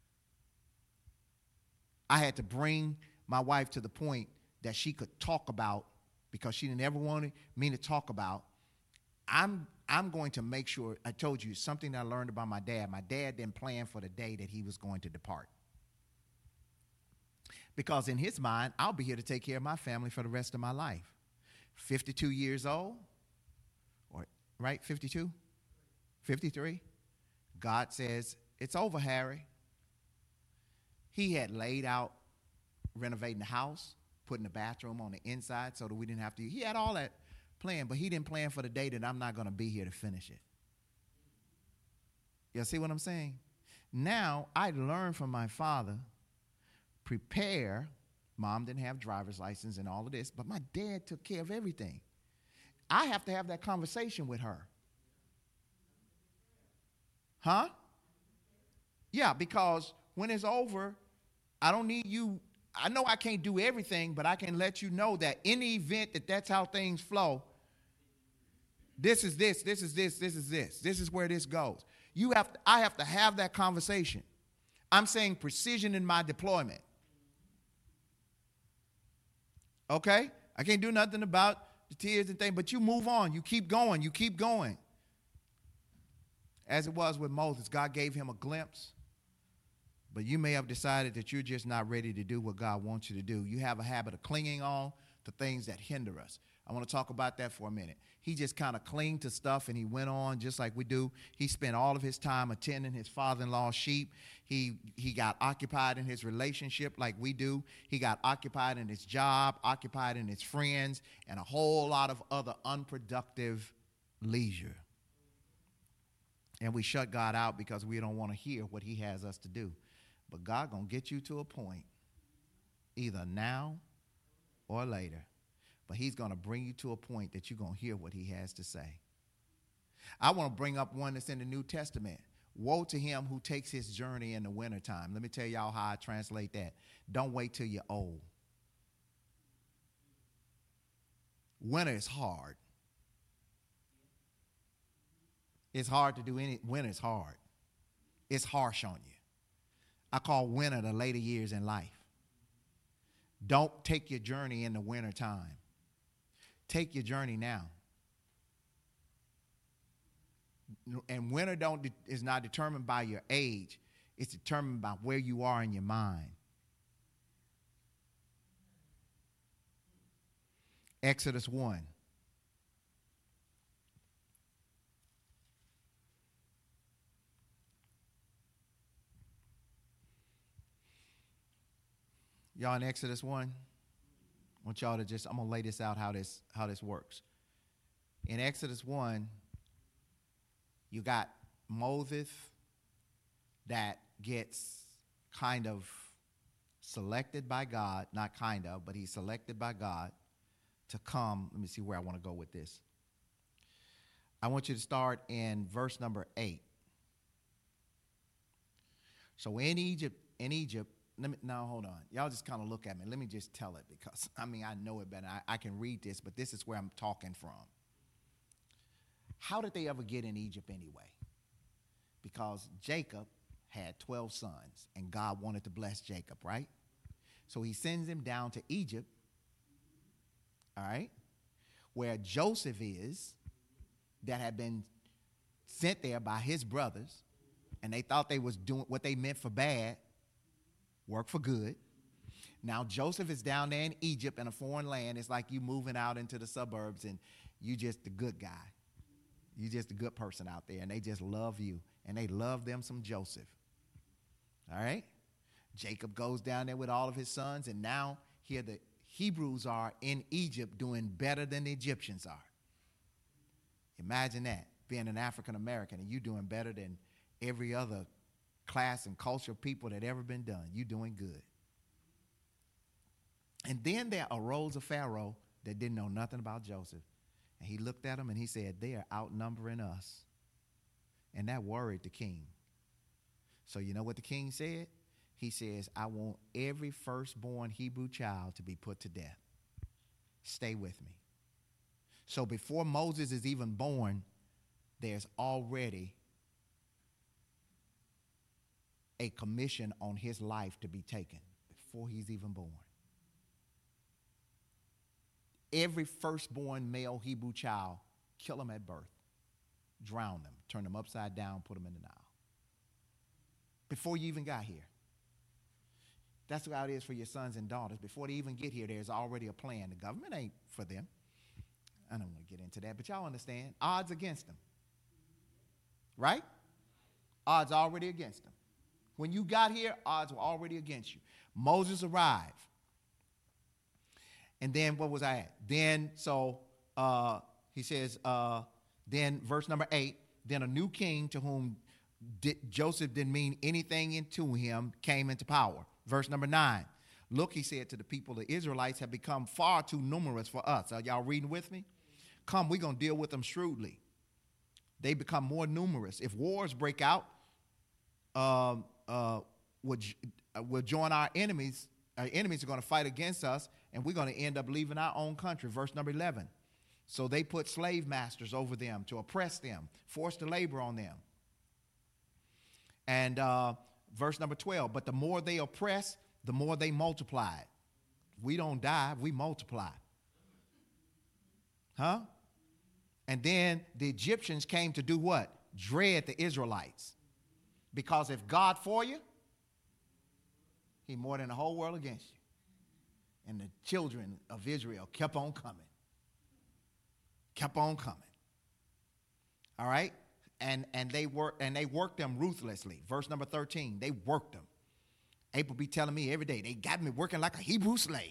I had to bring my wife to the point that she could talk about, because she didn't ever want me to talk about. I'm, I'm going to make sure, I told you something that I learned about my dad. My dad didn't plan for the day that he was going to depart. Because in his mind, I'll be here to take care of my family for the rest of my life. fifty-two years old, or right, fifty-two, fifty-three. God says, it's over, Harry. He had laid out renovating the house, putting the bathroom on the inside so that we didn't have to. He had all that planned, but he didn't plan for the day that I'm not going to be here to finish it. You see what I'm saying? Now, I learned from my father, prepare. Mom didn't have driver's license and all of this, but my dad took care of everything. I have to have that conversation with her. Huh? Yeah, because when it's over, I don't need you. I know I can't do everything, but I can let you know that in the event that that's how things flow, this is this, this is this, this is this. This is where this goes. You have to, I have to have that conversation. I'm saying precision in my deployment. Okay? I can't do nothing about the tears and things, but you move on. You keep going. You keep going. As it was with Moses, God gave him a glimpse, but you may have decided that you're just not ready to do what God wants you to do. You have a habit of clinging on to things that hinder us. I want to talk about that for a minute. He just kind of clinged to stuff, and he went on just like we do. He spent all of his time attending his father-in-law's sheep. He, he got occupied in his relationship like we do. He got occupied in his job, occupied in his friends, and a whole lot of other unproductive leisure. And we shut God out because we don't want to hear what he has us to do. But God going to get you to a point, either now or later. But he's going to bring you to a point that you're going to hear what he has to say. I want to bring up one that's in the New Testament. Woe to him who takes his journey in the wintertime. Let me tell y'all how I translate that. Don't wait till you're old. Winter is hard. It's hard to do any, winter's hard. It's harsh on you. I call winter the later years in life. Don't take your journey in the winter time. Take your journey now. And winter don't de- is not determined by your age. It's determined by where you are in your mind. Exodus one. Y'all in Exodus one? I want y'all to just, I'm going to lay this out how this how this works. In Exodus one, you got Moses that gets kind of selected by God, not kind of, but he's selected by God to come. Let me see where I want to go with this. I want you to start in verse number eight. So in Egypt, in Egypt, let me, now hold on. Y'all just kind of look at me. Let me just tell it because, I mean, I know it better. I, I can read this, but this is where I'm talking from. How did they ever get in Egypt anyway? Because Jacob had twelve sons, and God wanted to bless Jacob, right? So he sends him down to Egypt, all right, where Joseph is, that had been sent there by his brothers, and they thought they was doing what they meant for bad, work for good. Now Joseph is down there in Egypt in a foreign land. It's like you moving out into the suburbs, and you just the good guy. You just a good person out there, and they just love you, and they love them some Joseph. All right? Jacob goes down there with all of his sons, and now here the Hebrews are in Egypt doing better than the Egyptians are. Imagine that, being an African American, and you doing better than every other class and culture of people that ever been done. You doing good. And then there arose a Pharaoh that didn't know nothing about Joseph. And he looked at them and he said, they are outnumbering us. And that worried the king. So you know what the king said? He says, I want every firstborn Hebrew child to be put to death. Stay with me. So before Moses is even born, there's already a commission on his life to be taken before he's even born. Every firstborn male Hebrew child, kill them at birth, drown them, turn them upside down, put them in the Nile. Before you even got here. That's how it is for your sons and daughters. Before they even get here, there's already a plan. The government ain't for them. I don't want to get into that, but y'all understand. Odds against them. Right? Odds already against them. When you got here, odds were already against you. Moses arrived. And then what was I at? Then, so uh, he says, uh, then verse number eight, then a new king to whom did, Joseph didn't mean anything into him came into power. Verse number nine, look, he said to the people, the Israelites have become far too numerous for us. Are y'all reading with me? Come, we're going to deal with them shrewdly. They become more numerous. If wars break out, um, uh, we'll, we'll join our enemies. Our enemies are going to fight against us, and we're going to end up leaving our own country. Verse number eleven. So they put slave masters over them to oppress them, force to labor on them. And uh, verse number twelve, but the more they oppress, the more they multiply. We don't die, we multiply. Huh? And then the Egyptians came to do what? Dread the Israelites. Because if God for you, He more than the whole world against you. And the children of Israel kept on coming. Kept on coming. All right? And and they work and they worked them ruthlessly. Verse number thirteen, they worked them. April be telling me every day, they got me working like a Hebrew slave.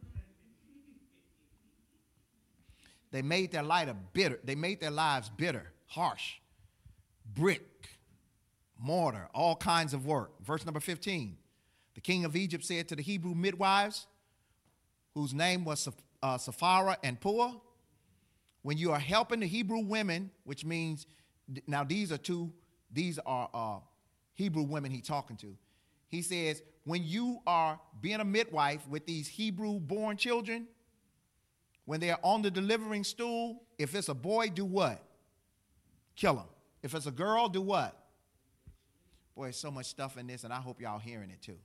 They made their life bitter. They made their lives bitter, harsh, brick, mortar, all kinds of work. Verse number fifteen. The king of Egypt said to the Hebrew midwives, whose name was uh, Sapphira and Puah, when you are helping the Hebrew women, which means, now these are two, these are uh, Hebrew women he's talking to. He says, when you are being a midwife with these Hebrew-born children, when they are on the delivering stool, if it's a boy, do what? Kill him. If it's a girl, do what? Boy, there's so much stuff in this, and I hope y'all hearing it too.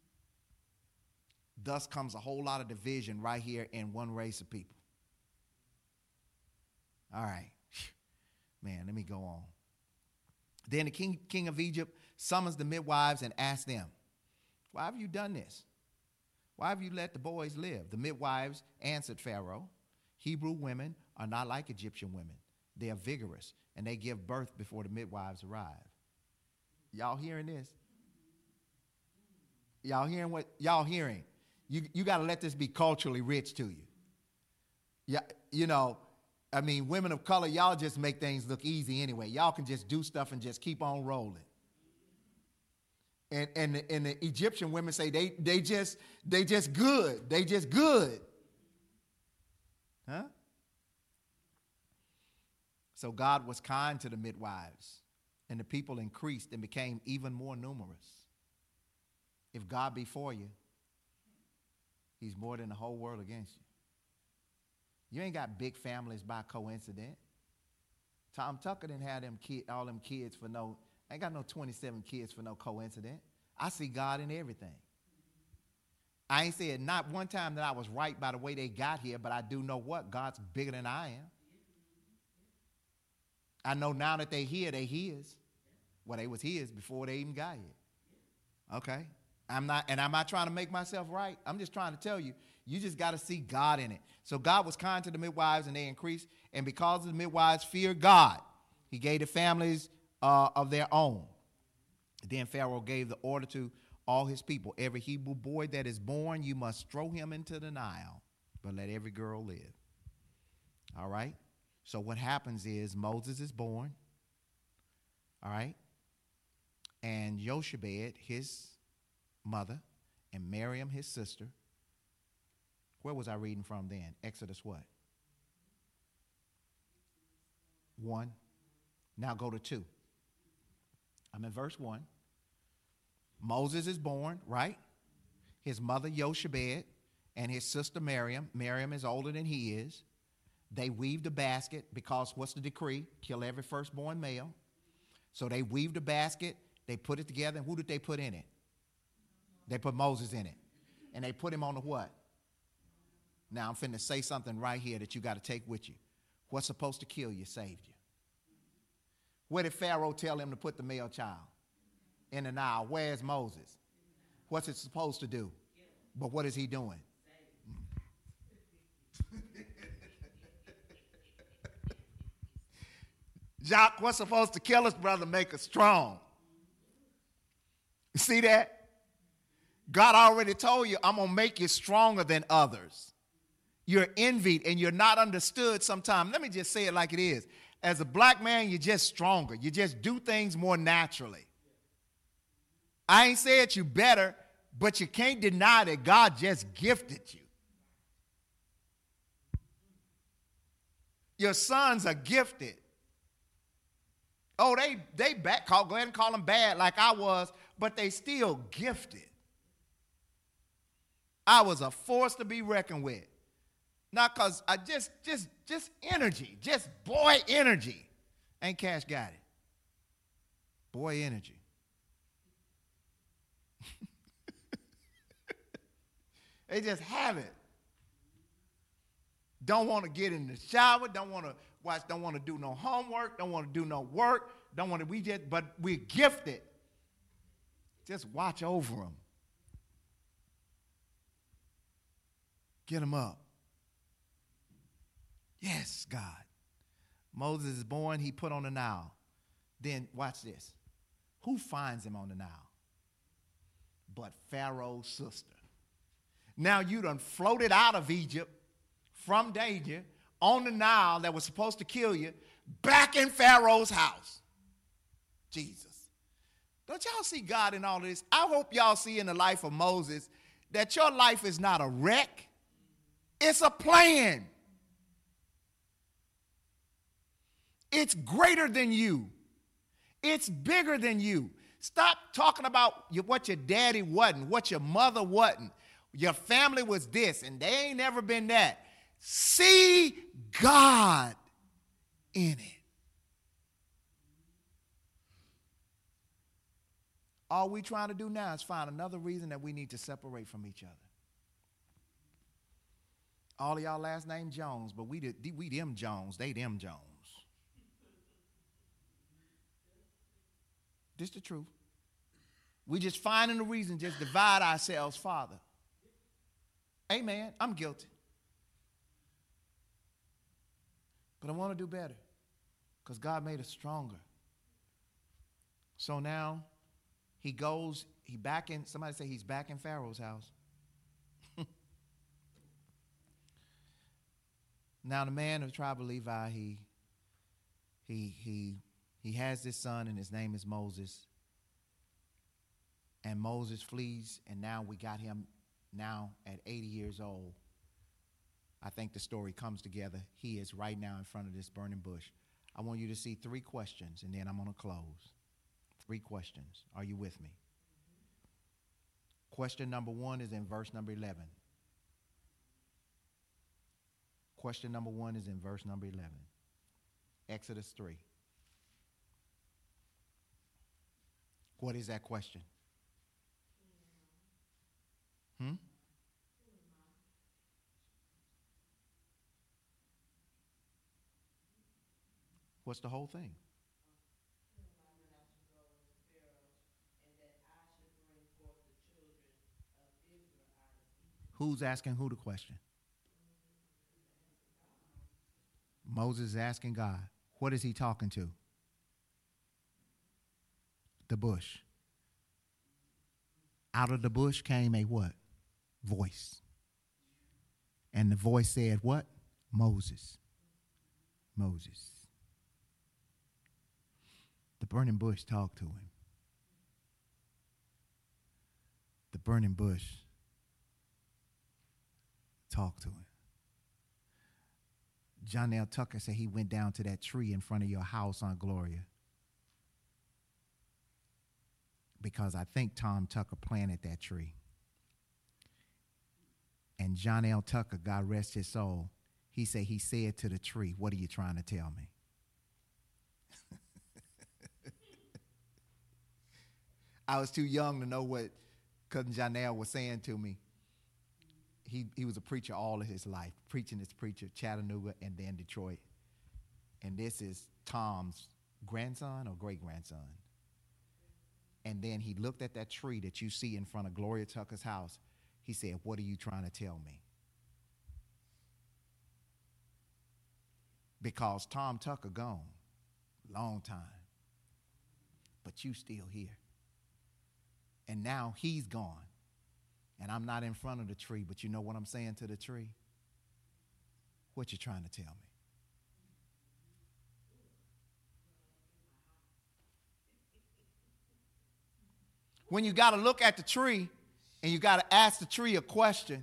Thus comes a whole lot of division right here in one race of people. All right. Man, let me go on. Then the king, king of Egypt summons the midwives and asks them, why have you done this? Why have you let the boys live? The midwives answered Pharaoh, Hebrew women are not like Egyptian women. They are vigorous, and they give birth before the midwives arrive. Y'all hearing this? Y'all hearing what? Y'all hearing? You, you got to let this be culturally rich to you. Yeah, you know, I mean, women of color, y'all just make things look easy anyway. Y'all can just do stuff and just keep on rolling. And and the, and the Egyptian women say they they just they just good. They just good. Huh? So God was kind to the midwives, and the people increased and became even more numerous. If God be for you, he's more than the whole world against you. You ain't got big families by coincidence. Tom Tucker didn't have them kid, all them kids for no, I ain't got no twenty-seven kids for no coincidence. I see God in everything. I ain't said not one time that I was right by the way they got here, but I do know what? God's bigger than I am. I know now that they here, they his. Well, they was his before they even got here. Okay? I'm not, and I'm not trying to make myself right. I'm just trying to tell you, you just got to see God in it. So God was kind to the midwives, and they increased. And because the midwives feared God, he gave the families uh, of their own. Then Pharaoh gave the order to all his people, every Hebrew boy that is born, you must throw him into the Nile, but let every girl live. All right? So what happens is Moses is born, all right? And Jochebed, his mother, and Miriam, his sister. Where was I reading from then? Exodus what? One. Now go to two. I'm in verse one. Moses is born, right? His mother Jochebed and his sister Miriam. Miriam is older than he is. They weaved a basket because what's the decree? Kill every firstborn male. So they weaved a basket. They put it together. And who did they put in it? They put Moses in it. And they put him on the what? Now I'm finna say something right here that you got to take with you. What's supposed to kill you saved you. Where did Pharaoh tell him to put the male child? In the Nile. Where's Moses? What's it supposed to do? But what is he doing? Jock, what's supposed to kill us, brother, make us strong. You see that? God already told you, I'm going to make you stronger than others. You're envied and you're not understood sometimes. Let me just say it like it is. As a black man, you're just stronger. You just do things more naturally. I ain't said you better, but you can't deny that God just gifted you. Your sons are gifted. Oh, they they back, call, go ahead and call them bad like I was, but they still gifted. I was a force to be reckoned with. Not because I just, just, just energy, just boy energy. Ain't Cash got it? Boy energy. They just have it. Don't want to get in the shower, don't want to watch, don't want to do no homework, don't want to do no work, don't want to, we just, but we're gifted. Just watch over them. Get them up. Yes, God. Moses is born, he put on the Nile. Then, watch this. Who finds him on the Nile? But Pharaoh's sister. Now you done floated out of Egypt from danger on the Nile that was supposed to kill you, back in Pharaoh's house. Jesus. Don't y'all see God in all of this? I hope y'all see in the life of Moses that your life is not a wreck. It's a plan. It's greater than you. It's bigger than you. Stop talking about what your daddy wasn't, what your mother wasn't. Your family was this, and they ain't never been that. See God in it. All we trying to do now is find another reason that we need to separate from each other. All of y'all last name Jones, but we, did, we them Jones, they them Jones. This the truth. We just finding a reason to just divide ourselves, Father. Amen. I'm guilty. But I want to do better because God made us stronger. So now he goes, he back in, somebody say he's back in Pharaoh's house. Now the man of the tribe of Levi, he, he, he, he has this son and his name is Moses. And Moses flees, and now we got him now at eighty years old. I think the story comes together. He is right now in front of this burning bush. I want you to see three questions, and then I'm going to close. Three questions. Are you with me? Question number one is in verse number eleven. Question number one is in verse number eleven. Exodus three. What is that question? Hmm? What's the whole thing? Who's asking who the question? Moses is asking God. What is he talking to? The bush. Out of the bush came a what? Voice. And the voice said what? Moses. Moses. The burning bush talked to him. The burning bush talked to him. John L. Tucker said he went down to that tree in front of your house on Gloria. Because I think Tom Tucker planted that tree. And John L. Tucker, God rest his soul, he said he said to the tree, what are you trying to tell me? I was too young to know what Cousin Janelle was saying to me. He, he was a preacher all of his life, preaching as preacher, Chattanooga and then Detroit. And this is Tom's grandson or great-grandson. And then he looked at that tree that you see in front of Gloria Tucker's house. He said, what are you trying to tell me? Because Tom Tucker gone, long time. But you still here. And now he's gone. And I'm not in front of the tree, but you know what I'm saying to the tree? What you trying to tell me? When you got to look at the tree and you got to ask the tree a question,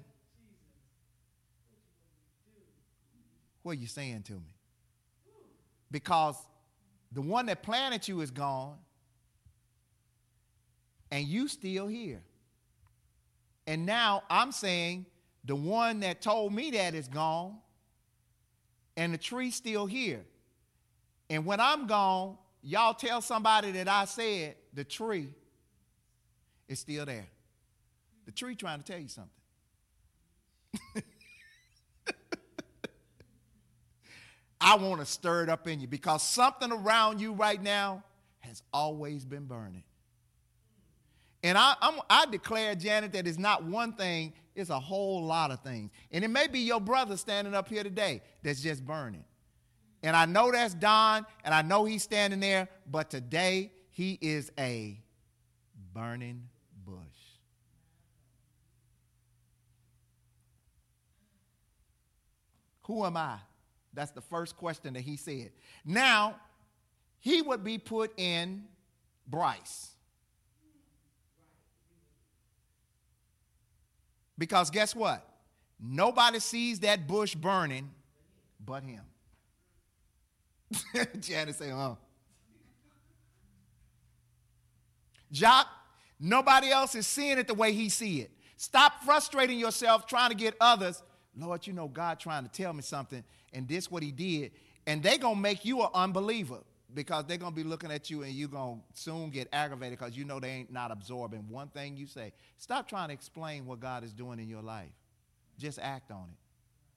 what are you saying to me? Because the one that planted you is gone and you still here. And now I'm saying the one that told me that is gone and the tree's still here. And when I'm gone, y'all tell somebody that I said the tree is still there. The tree trying to tell you something. I want to stir it up in you because something around you right now has always been burning. And I, I'm, I declare, Janet, that it's not one thing, it's a whole lot of things. And it may be your brother standing up here today that's just burning. And I know that's Don, and I know he's standing there, but today he is a burning bush. Who am I? That's the first question that he said. Now, he would be put in Bryce. Because guess what? Nobody sees that bush burning but him. Janet say, huh? Jock, nobody else is seeing it the way he see it. Stop frustrating yourself trying to get others. Lord, you know God trying to tell me something, and this what he did. And they going to make you an unbeliever because they're going to be looking at you and you're going to soon get aggravated because you know they ain't not absorbing one thing you say. Stop trying to explain what God is doing in your life. Just act on it.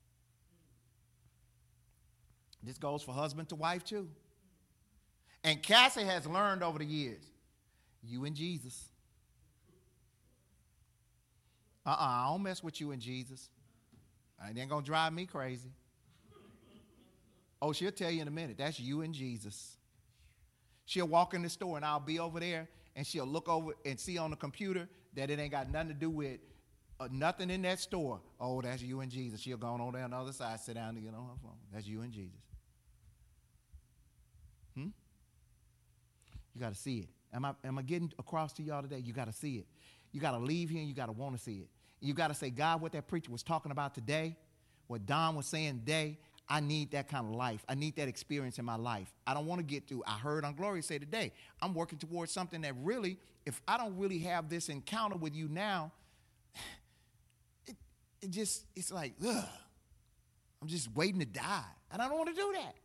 This goes for husband to wife too. And Cassie has learned over the years, you and Jesus. Uh-uh, I don't mess with you and Jesus. It ain't going to drive me crazy. Oh, she'll tell you in a minute. That's you and Jesus. She'll walk in the store and I'll be over there and she'll look over and see on the computer that it ain't got nothing to do with uh, nothing in that store. Oh, that's you and Jesus. She'll go on over there on the other side, sit down and get on her phone. That's you and Jesus. Hmm? You got to see it. Am I, am I getting across to y'all today? You got to see it. You got to leave here and you got to want to see it. You got to say, God, what that preacher was talking about today, what Don was saying today, I need that kind of life. I need that experience in my life. I don't want to get through. I heard on Glory say today, I'm working towards something that really, if I don't really have this encounter with you now, it, it just, it's like, ugh, I'm just waiting to die. And I don't want to do that.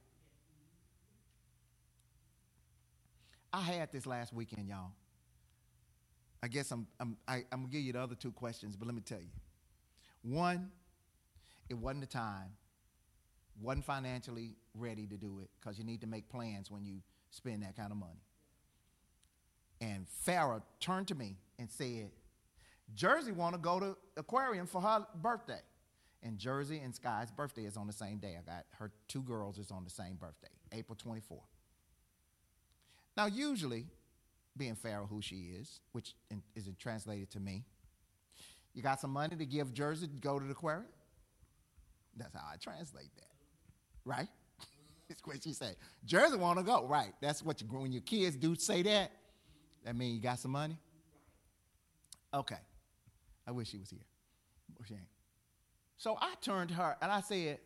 I had this last weekend, y'all. I guess I'm, I'm, I, I'm going to give you the other two questions, but let me tell you. One, it wasn't the time. Wasn't financially ready to do it because you need to make plans when you spend that kind of money. And Farrah turned to me and said, Jersey want to go to aquarium for her birthday. And Jersey and Sky's birthday is on the same day. I got her two girls is on the same birthday, April twenty-fourth. Now, usually, being Farrah who she is, which isn't translated to me, you got some money to give Jersey to go to the aquarium? That's how I translate that. Right? That's what she said. Jersey want to go. Right. That's what you, when your kids do say that, that means you got some money? Okay. I wish she was here. But she ain't. So I turned to her and I said,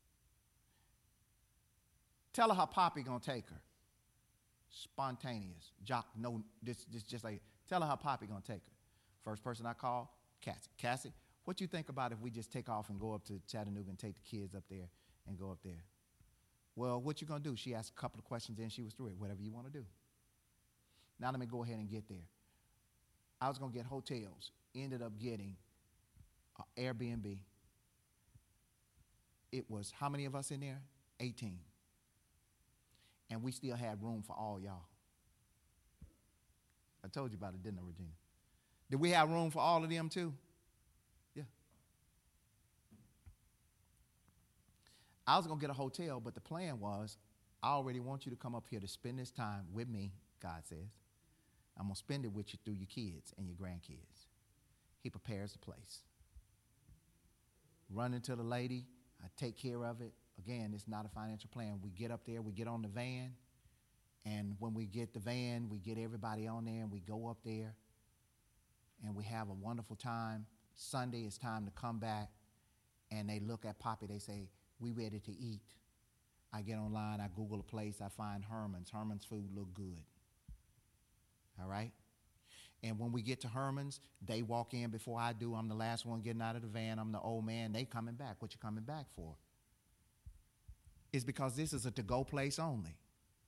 tell her how Poppy going to take her. Spontaneous. Jock, no, this, this just like, tell her how Poppy going to take her. First person I call, Cassie. Cassie, what you think about if we just take off and go up to Chattanooga and take the kids up there and go up there? Well, what you going to do? She asked a couple of questions and she was through it. Whatever you want to do. Now let me go ahead and get there. I was going to get hotels. Ended up getting an Airbnb. It was how many of us in there? eighteen. And we still had room for all y'all. I told you about it, didn't I, Regina? Did we have room for all of them too? Yeah. I was going to get a hotel, but the plan was, I already want you to come up here to spend this time with me, God says. I'm going to spend it with you through your kids and your grandkids. He prepares the place. Run into the lady. I take care of it. Again, it's not a financial plan. We get up there, we get on the van, and when we get the van, we get everybody on there, and we go up there, and we have a wonderful time. Sunday, it's time to come back, and they look at Poppy. They say, we ready to eat. I get online, I Google a place, I find Herman's. Herman's food look good. All right? And when we get to Herman's, they walk in before I do. I'm the last one getting out of the van. I'm the old man. They coming back. What you coming back for? It's because this is a to-go place only.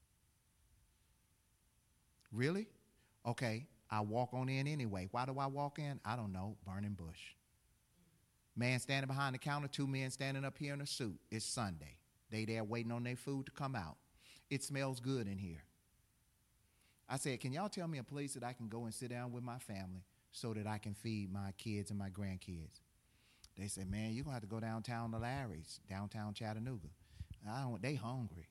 Really? Okay, I walk on in anyway. Why do I walk in? I don't know. Burning bush. Man standing behind the counter, two men standing up here in a suit. It's Sunday. They there waiting on their food to come out. It smells good in here. I said, can y'all tell me a place that I can go and sit down with my family so that I can feed my kids and my grandkids? They said, man, you're going to have to go downtown to Larry's, downtown Chattanooga. I don't, they hungry.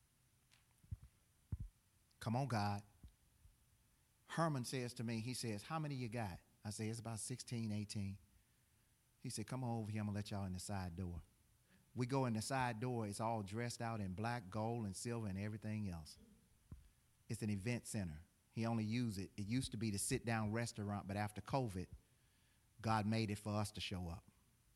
Come on, God. Herman says to me, he says, how many you got? I say, it's about sixteen, eighteen. He said, come on over here, I'm going to let y'all in the side door. We go in the side door, it's all dressed out in black, gold, and silver, and everything else. It's an event center. He only used it. It used to be the sit-down restaurant, but after COVID, God made it for us to show up.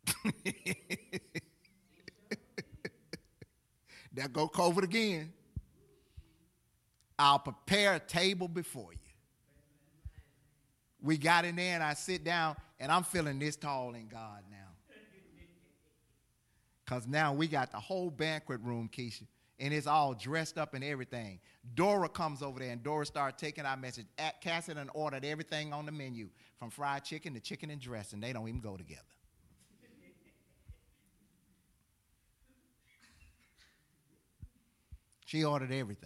There go COVID again. I'll prepare a table before you. We got in there and I sit down and I'm feeling this tall in God now. Because now we got the whole banquet room, Keisha. and it's all dressed up and everything. Dora comes over there, and Dora starts taking our message. At Cassie done ordered everything on the menu, from fried chicken to chicken and dressing. They don't even go together. She ordered everything.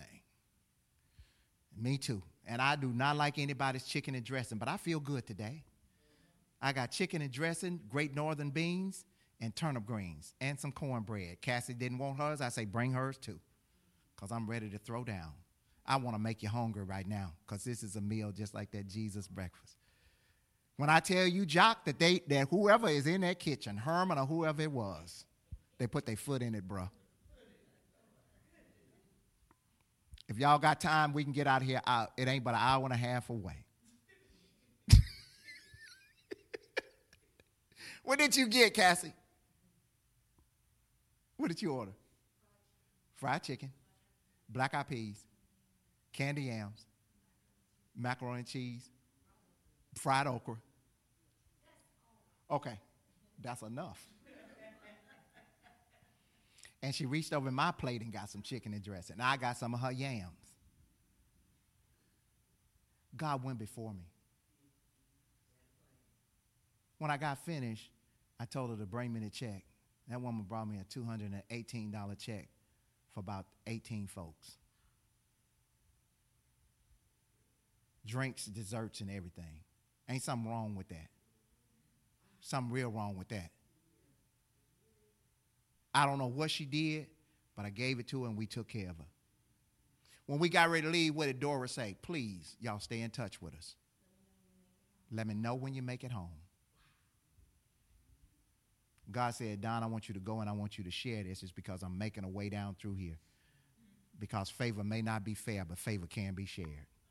Me too. And I do not like anybody's chicken and dressing, but I feel good today. I got chicken and dressing, great northern beans, and turnip greens, and some cornbread. Cassie didn't want hers. I say, bring hers too, because I'm ready to throw down. I want to make you hungry right now, because this is a meal just like that Jesus breakfast. When I tell you, Jock, that they that whoever is in that kitchen, Herman or whoever it was, they put their foot in it, bro. If y'all got time, we can get out of here. Uh, it ain't but an hour and a half away. What did you get, Cassie? What did you order? Fried chicken, black eyed peas, candy yams, macaroni and cheese, fried okra. Okay, that's enough. And she reached over my plate and got some chicken and dressing. And I got some of her yams. God went before me. When I got finished, I told her to bring me the check. That woman brought me a two hundred eighteen dollars check for about eighteen folks. Drinks, desserts, and everything. Ain't something wrong with that. Something real wrong with that. I don't know what she did, but I gave it to her and we took care of her. When we got ready to leave, what did Dora say? Please, y'all stay in touch with us. Let me know when you make it home. God said, Don, I want you to go and I want you to share this. It's because I'm making a way down through here. Because favor may not be fair, but favor can be shared.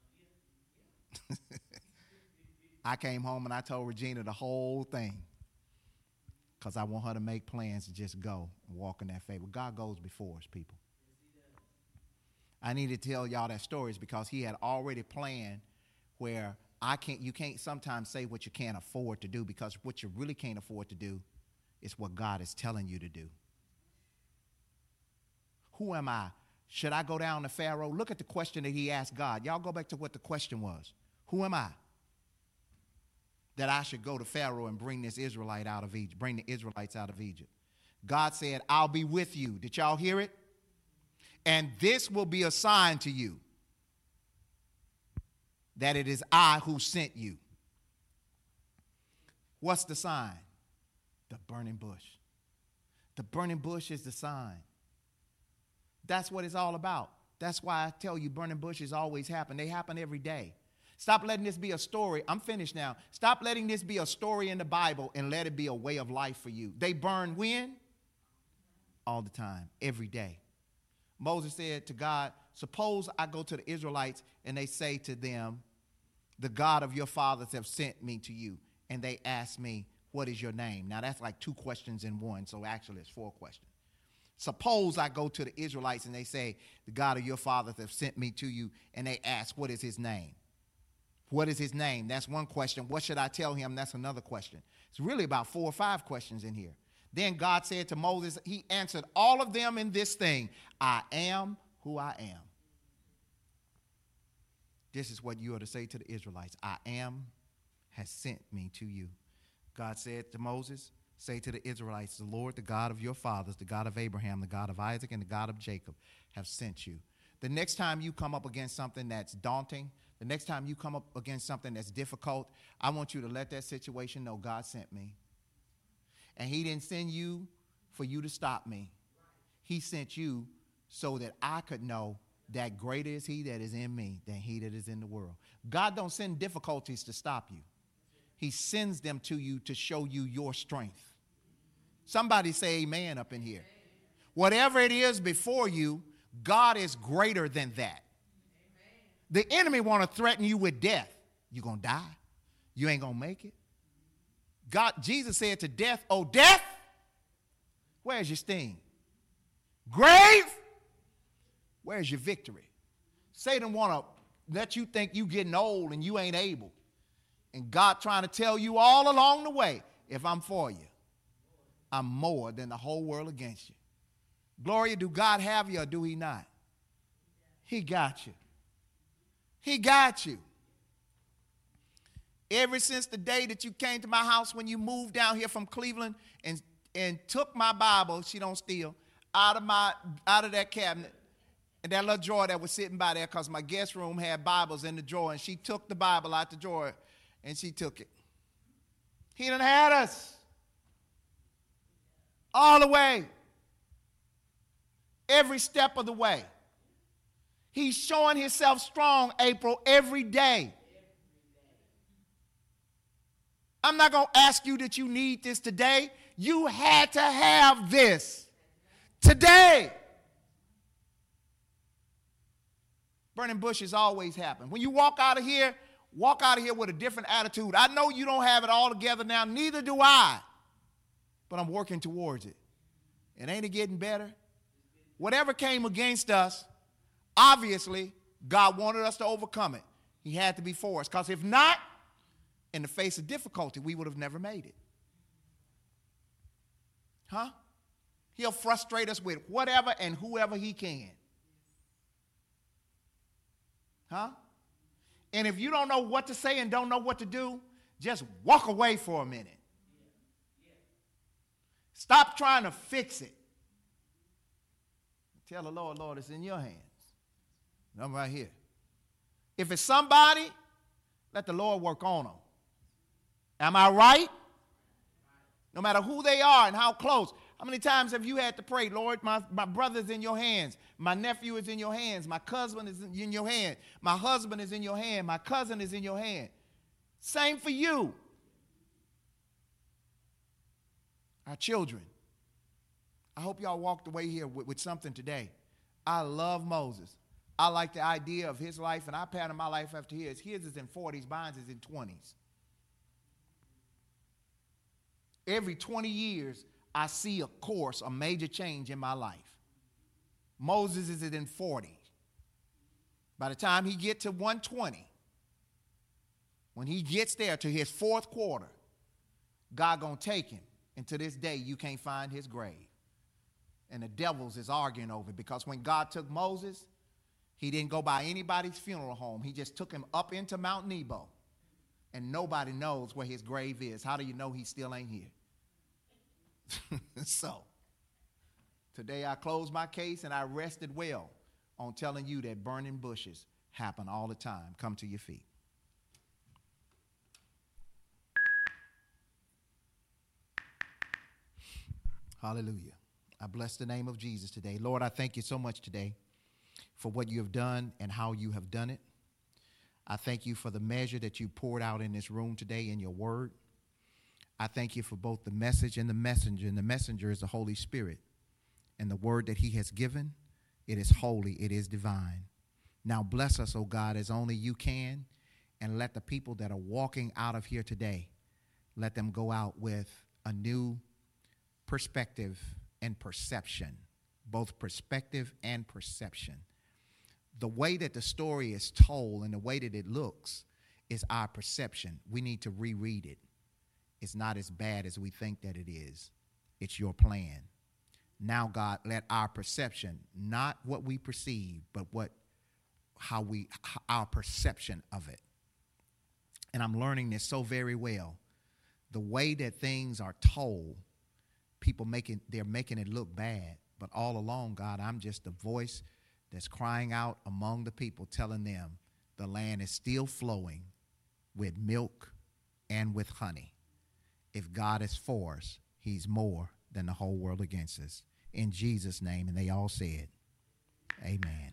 I came home and I told Regina the whole thing. Because I want her to make plans to just go and walk in that favor. God goes before us, people. I need to tell y'all that story is because he had already planned where I can't, you can't sometimes say what you can't afford to do, because what you really can't afford to do is what God is telling you to do. Who am I? Should I go down to Pharaoh? Look at the question that he asked God. Y'all go back to what the question was. Who am I? That I should go to Pharaoh and bring this Israelite out of Egypt, bring the Israelites out of Egypt. God said, I'll be with you. Did y'all hear it? And this will be a sign to you that it is I who sent you. What's the sign? The burning bush. The burning bush is the sign. That's what it's all about. That's why I tell you burning bushes always happen. They happen every day. Stop letting this be a story. I'm finished now. Stop letting this be a story in the Bible and let it be a way of life for you. They burn when? All the time, every day. Moses said to God, suppose I go to the Israelites and they say to them, the God of your fathers have sent me to you. And they ask me, what is your name? Now that's like two questions in one. So actually it's four questions. Suppose I go to the Israelites and they say, the God of your fathers have sent me to you. And they ask, what is his name? What is his name? That's one question. What should I tell him? That's another question. It's really about four or five questions in here. Then God said to Moses, he answered all of them in this thing. I am who I am. This is what you are to say to the Israelites. I am has sent me to you. God said to Moses, say to the Israelites, the Lord, the God of your fathers, the God of Abraham, the God of Isaac, and the God of Jacob have sent you. The next time you come up against something that's daunting, the next time you come up against something that's difficult, I want you to let that situation know God sent me. And he didn't send you for you to stop me. He sent you so that I could know that greater is he that is in me than he that is in the world. God don't send difficulties to stop you. He sends them to you to show you your strength. Somebody say amen up in here. Whatever it is before you, God is greater than that. The enemy want to threaten you with death. You're going to die. You ain't going to make it. God, Jesus said to death, oh, death, where's your sting? Grave, where's your victory? Satan want to let you think you getting old and you ain't able. And God trying to tell you all along the way, if I'm for you, I'm more than the whole world against you. Gloria, do God have you or do he not? He got you. He got you. Ever since the day that you came to my house when you moved down here from Cleveland and, and took my Bible, she don't steal, out of my out of that cabinet and that little drawer that was sitting by there because my guest room had Bibles in the drawer, and she took the Bible out the drawer and she took it. He done had us all the way, every step of the way. He's showing himself strong, April, every day. I'm not going to ask you that you need this today. You had to have this today. Burning bushes always happen. When you walk out of here, walk out of here with a different attitude. I know you don't have it all together now. Neither do I. But I'm working towards it. And ain't it getting better? Whatever came against us, obviously, God wanted us to overcome it. He had to be for us. Because if not, in the face of difficulty, we would have never made it. Huh? He'll frustrate us with whatever and whoever he can. Huh? And if you don't know what to say and don't know what to do, just walk away for a minute. Stop trying to fix it. Tell the Lord, Lord, it's in your hands. I'm right here. If it's somebody, let the Lord work on them. Am I right? No matter who they are and how close. How many times have you had to pray, Lord, my, my brother's in your hands. My nephew is in your hands. My cousin is in your hand. My husband is in your hand. My cousin is in your hand. Same for you. Our children. I hope y'all walked away here with, with something today. I love Moses. I like the idea of his life, and I pattern my life after his. His is in forties, mine is in twenties. Every twenty years, I see a course, a major change in my life. Moses is in forty. By the time he gets to one twenty, when he gets there to his fourth quarter, God gonna take him. And to this day, you can't find his grave. And the devils is arguing over it, because when God took Moses, he didn't go by anybody's funeral home. He just took him up into Mount Nebo. And nobody knows where his grave is. How do you know he still ain't here? So, today I closed my case and I rested well on telling you that burning bushes happen all the time. Come to your feet. Hallelujah. I bless the name of Jesus today. Lord, I thank you so much today for what you have done and how you have done it. I thank you for the measure that you poured out in this room today in your word. I thank you for both the message and the messenger. And the messenger is the Holy Spirit. And the word that he has given, it is holy, it is divine. Now bless us, oh God, as only you can. And let the people that are walking out of here today, let them go out with a new perspective and perception. Both perspective and perception. The way that the story is told and the way that it looks is our perception. We need to reread it. It's not as bad as we think that it is. It's your plan. Now, God, let our perception, not what we perceive, but what, how we, our perception of it. And I'm learning this so very well. The way that things are told, people making, they're making it look bad. But all along, God, I'm just the voice that's crying out among the people, telling them the land is still flowing with milk and with honey. If God is for us, he's more than the whole world against us. In Jesus' name, and they all said, amen.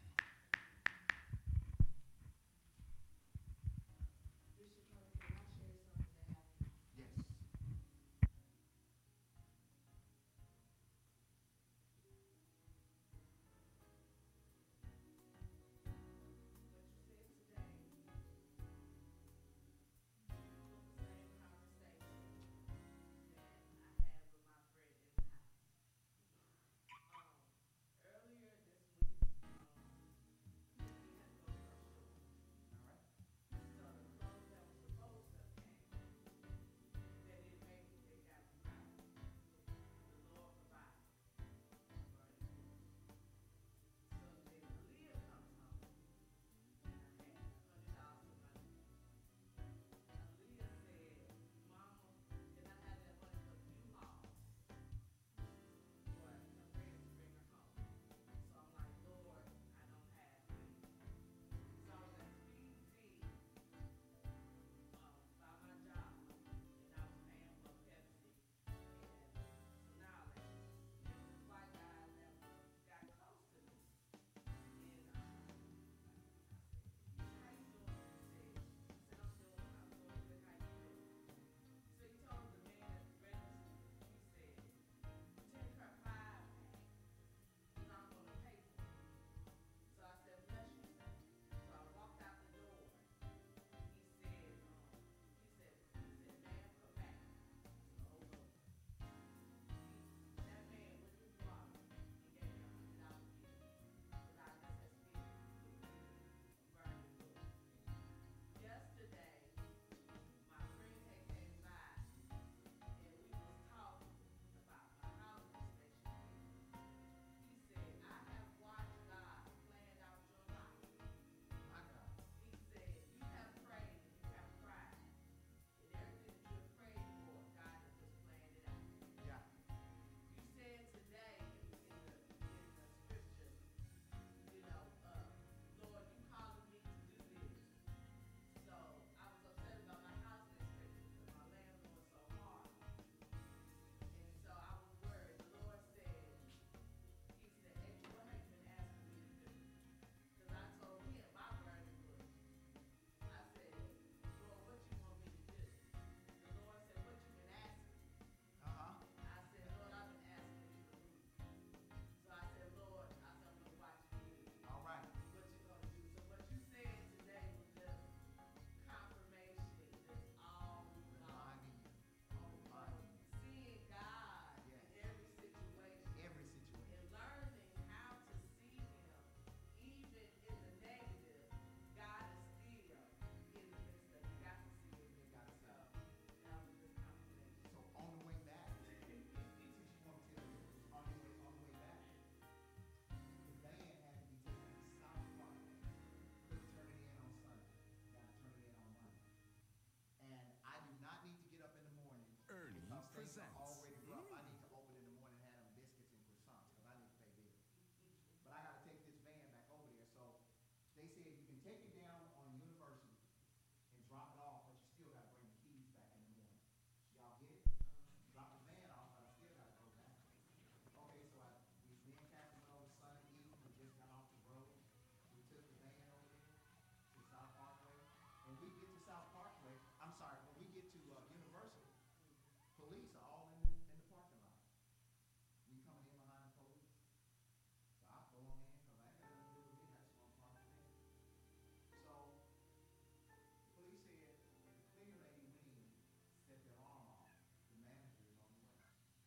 presents. Already rough. I need to open in the morning and have them biscuits and croissants because I need to pay bills. But I got to take this van back over there. So they said you can take it down on University and drop it off, but you still got to bring the keys back in the morning. Y'all get it? Drop the van off, but I still got to go back. Okay, so I, we, me and Captain went over to Sunday evening. We just got off the road. We took the van over there to South Parkway. When we get to South Parkway, I'm sorry, when we get to uh, University, police are all in the, in the parking lot. We coming in behind the police. So I pull them in because I ain't got nothing to do with me. I just want to park the van. So the police said, if the cleaning lady leaves, set the alarm off. The manager is on the way.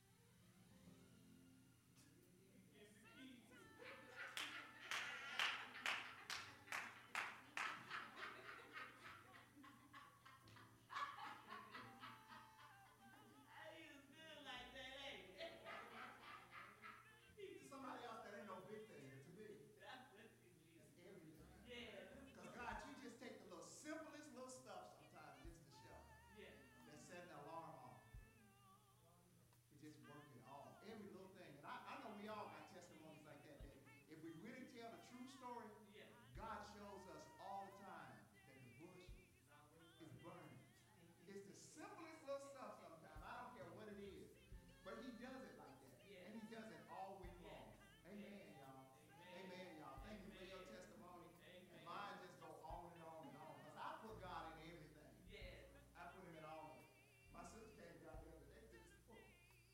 Somebody else that ain't no big thing to me. That's everything. Yeah. Because God, you just take the little simplest little stuff sometimes just to show. Yeah. That set the alarm off. You just work it all. Every little thing. And I, I know we all got testimonies like that, that if we really tell the true story, yeah. God shows us all the time that the bush is burning. It's the simplest little stuff sometimes. I don't care what it is. But he does it like that. Yeah. And he does it all week long. Yeah. Amen, y'all. Amen, Amen y'all. Thank Amen. You for your testimony. Amen. And mine just go on and on and on. Because I put God in everything. Yeah. I put him in all of it. My sister came down the other day to this book.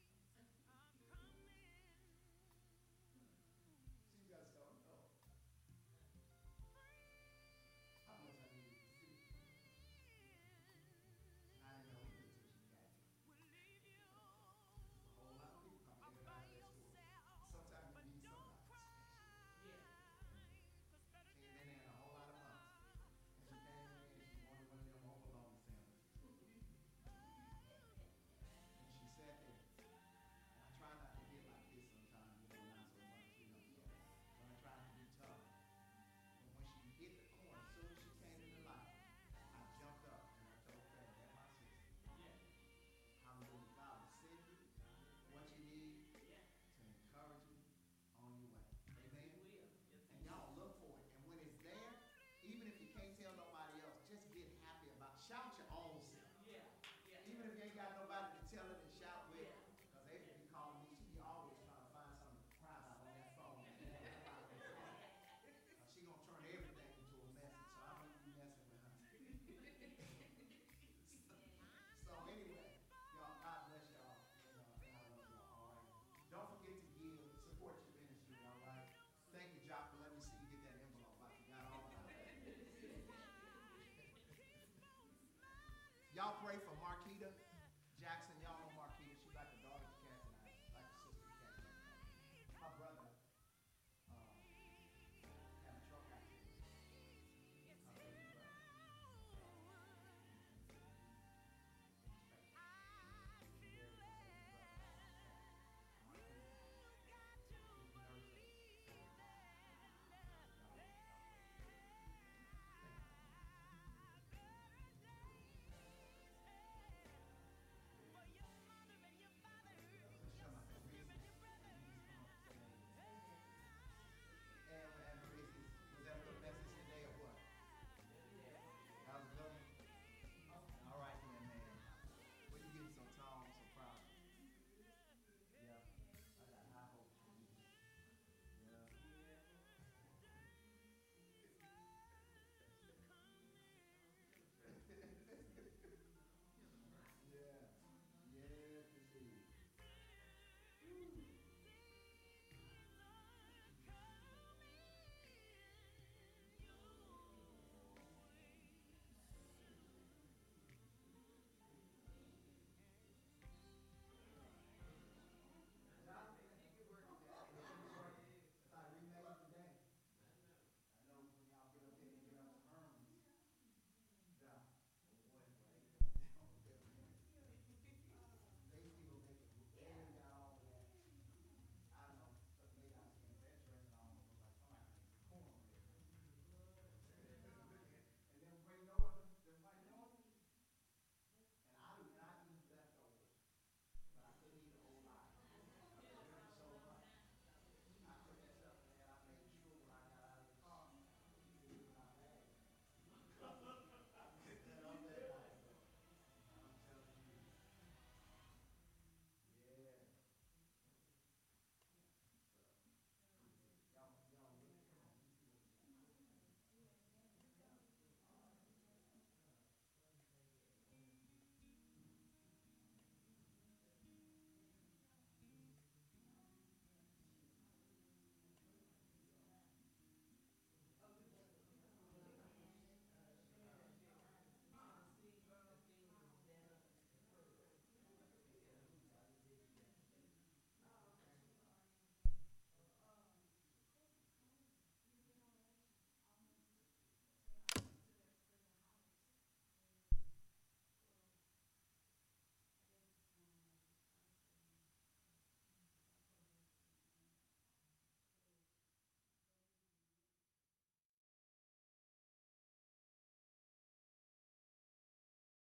She just don't know how much I needed to see. I didn't know either until she got here. A whole lot of people come in and out of that school. Sometimes you need somebody special. Yeah. Came in there in a whole lot of months. And she came in there and she wanted one of them Home Alone sandwiches. And she sat there. And I try not to get like this sometimes, you know, not so much, you know, so when I try to be tough. But when she hit the corner, as soon as she came in the light, I jumped up and I told her, that's my sister. Yeah. Hallelujah. God will send you what you need yeah. to encourage you on your way. Amen. Yes, and y'all look for it. And when it's there, even if you can't tell nobody else, just get happy about it. Shout your own self. Yeah. Yeah. Even if you ain't got nobody to tell it and shout with. Because yeah. they be calling me, she be always trying to find something to cry about on that phone. She gonna turn everything into a message, so I don't be messing with her. So anyway, y'all, God bless y'all. And, uh, and I love y'all, all right? Don't forget to give, support your ministry, all right? Thank you, Jock, for letting me see you get that envelope out. You got all that. Y'all pray for Marquita Jackson. Y'all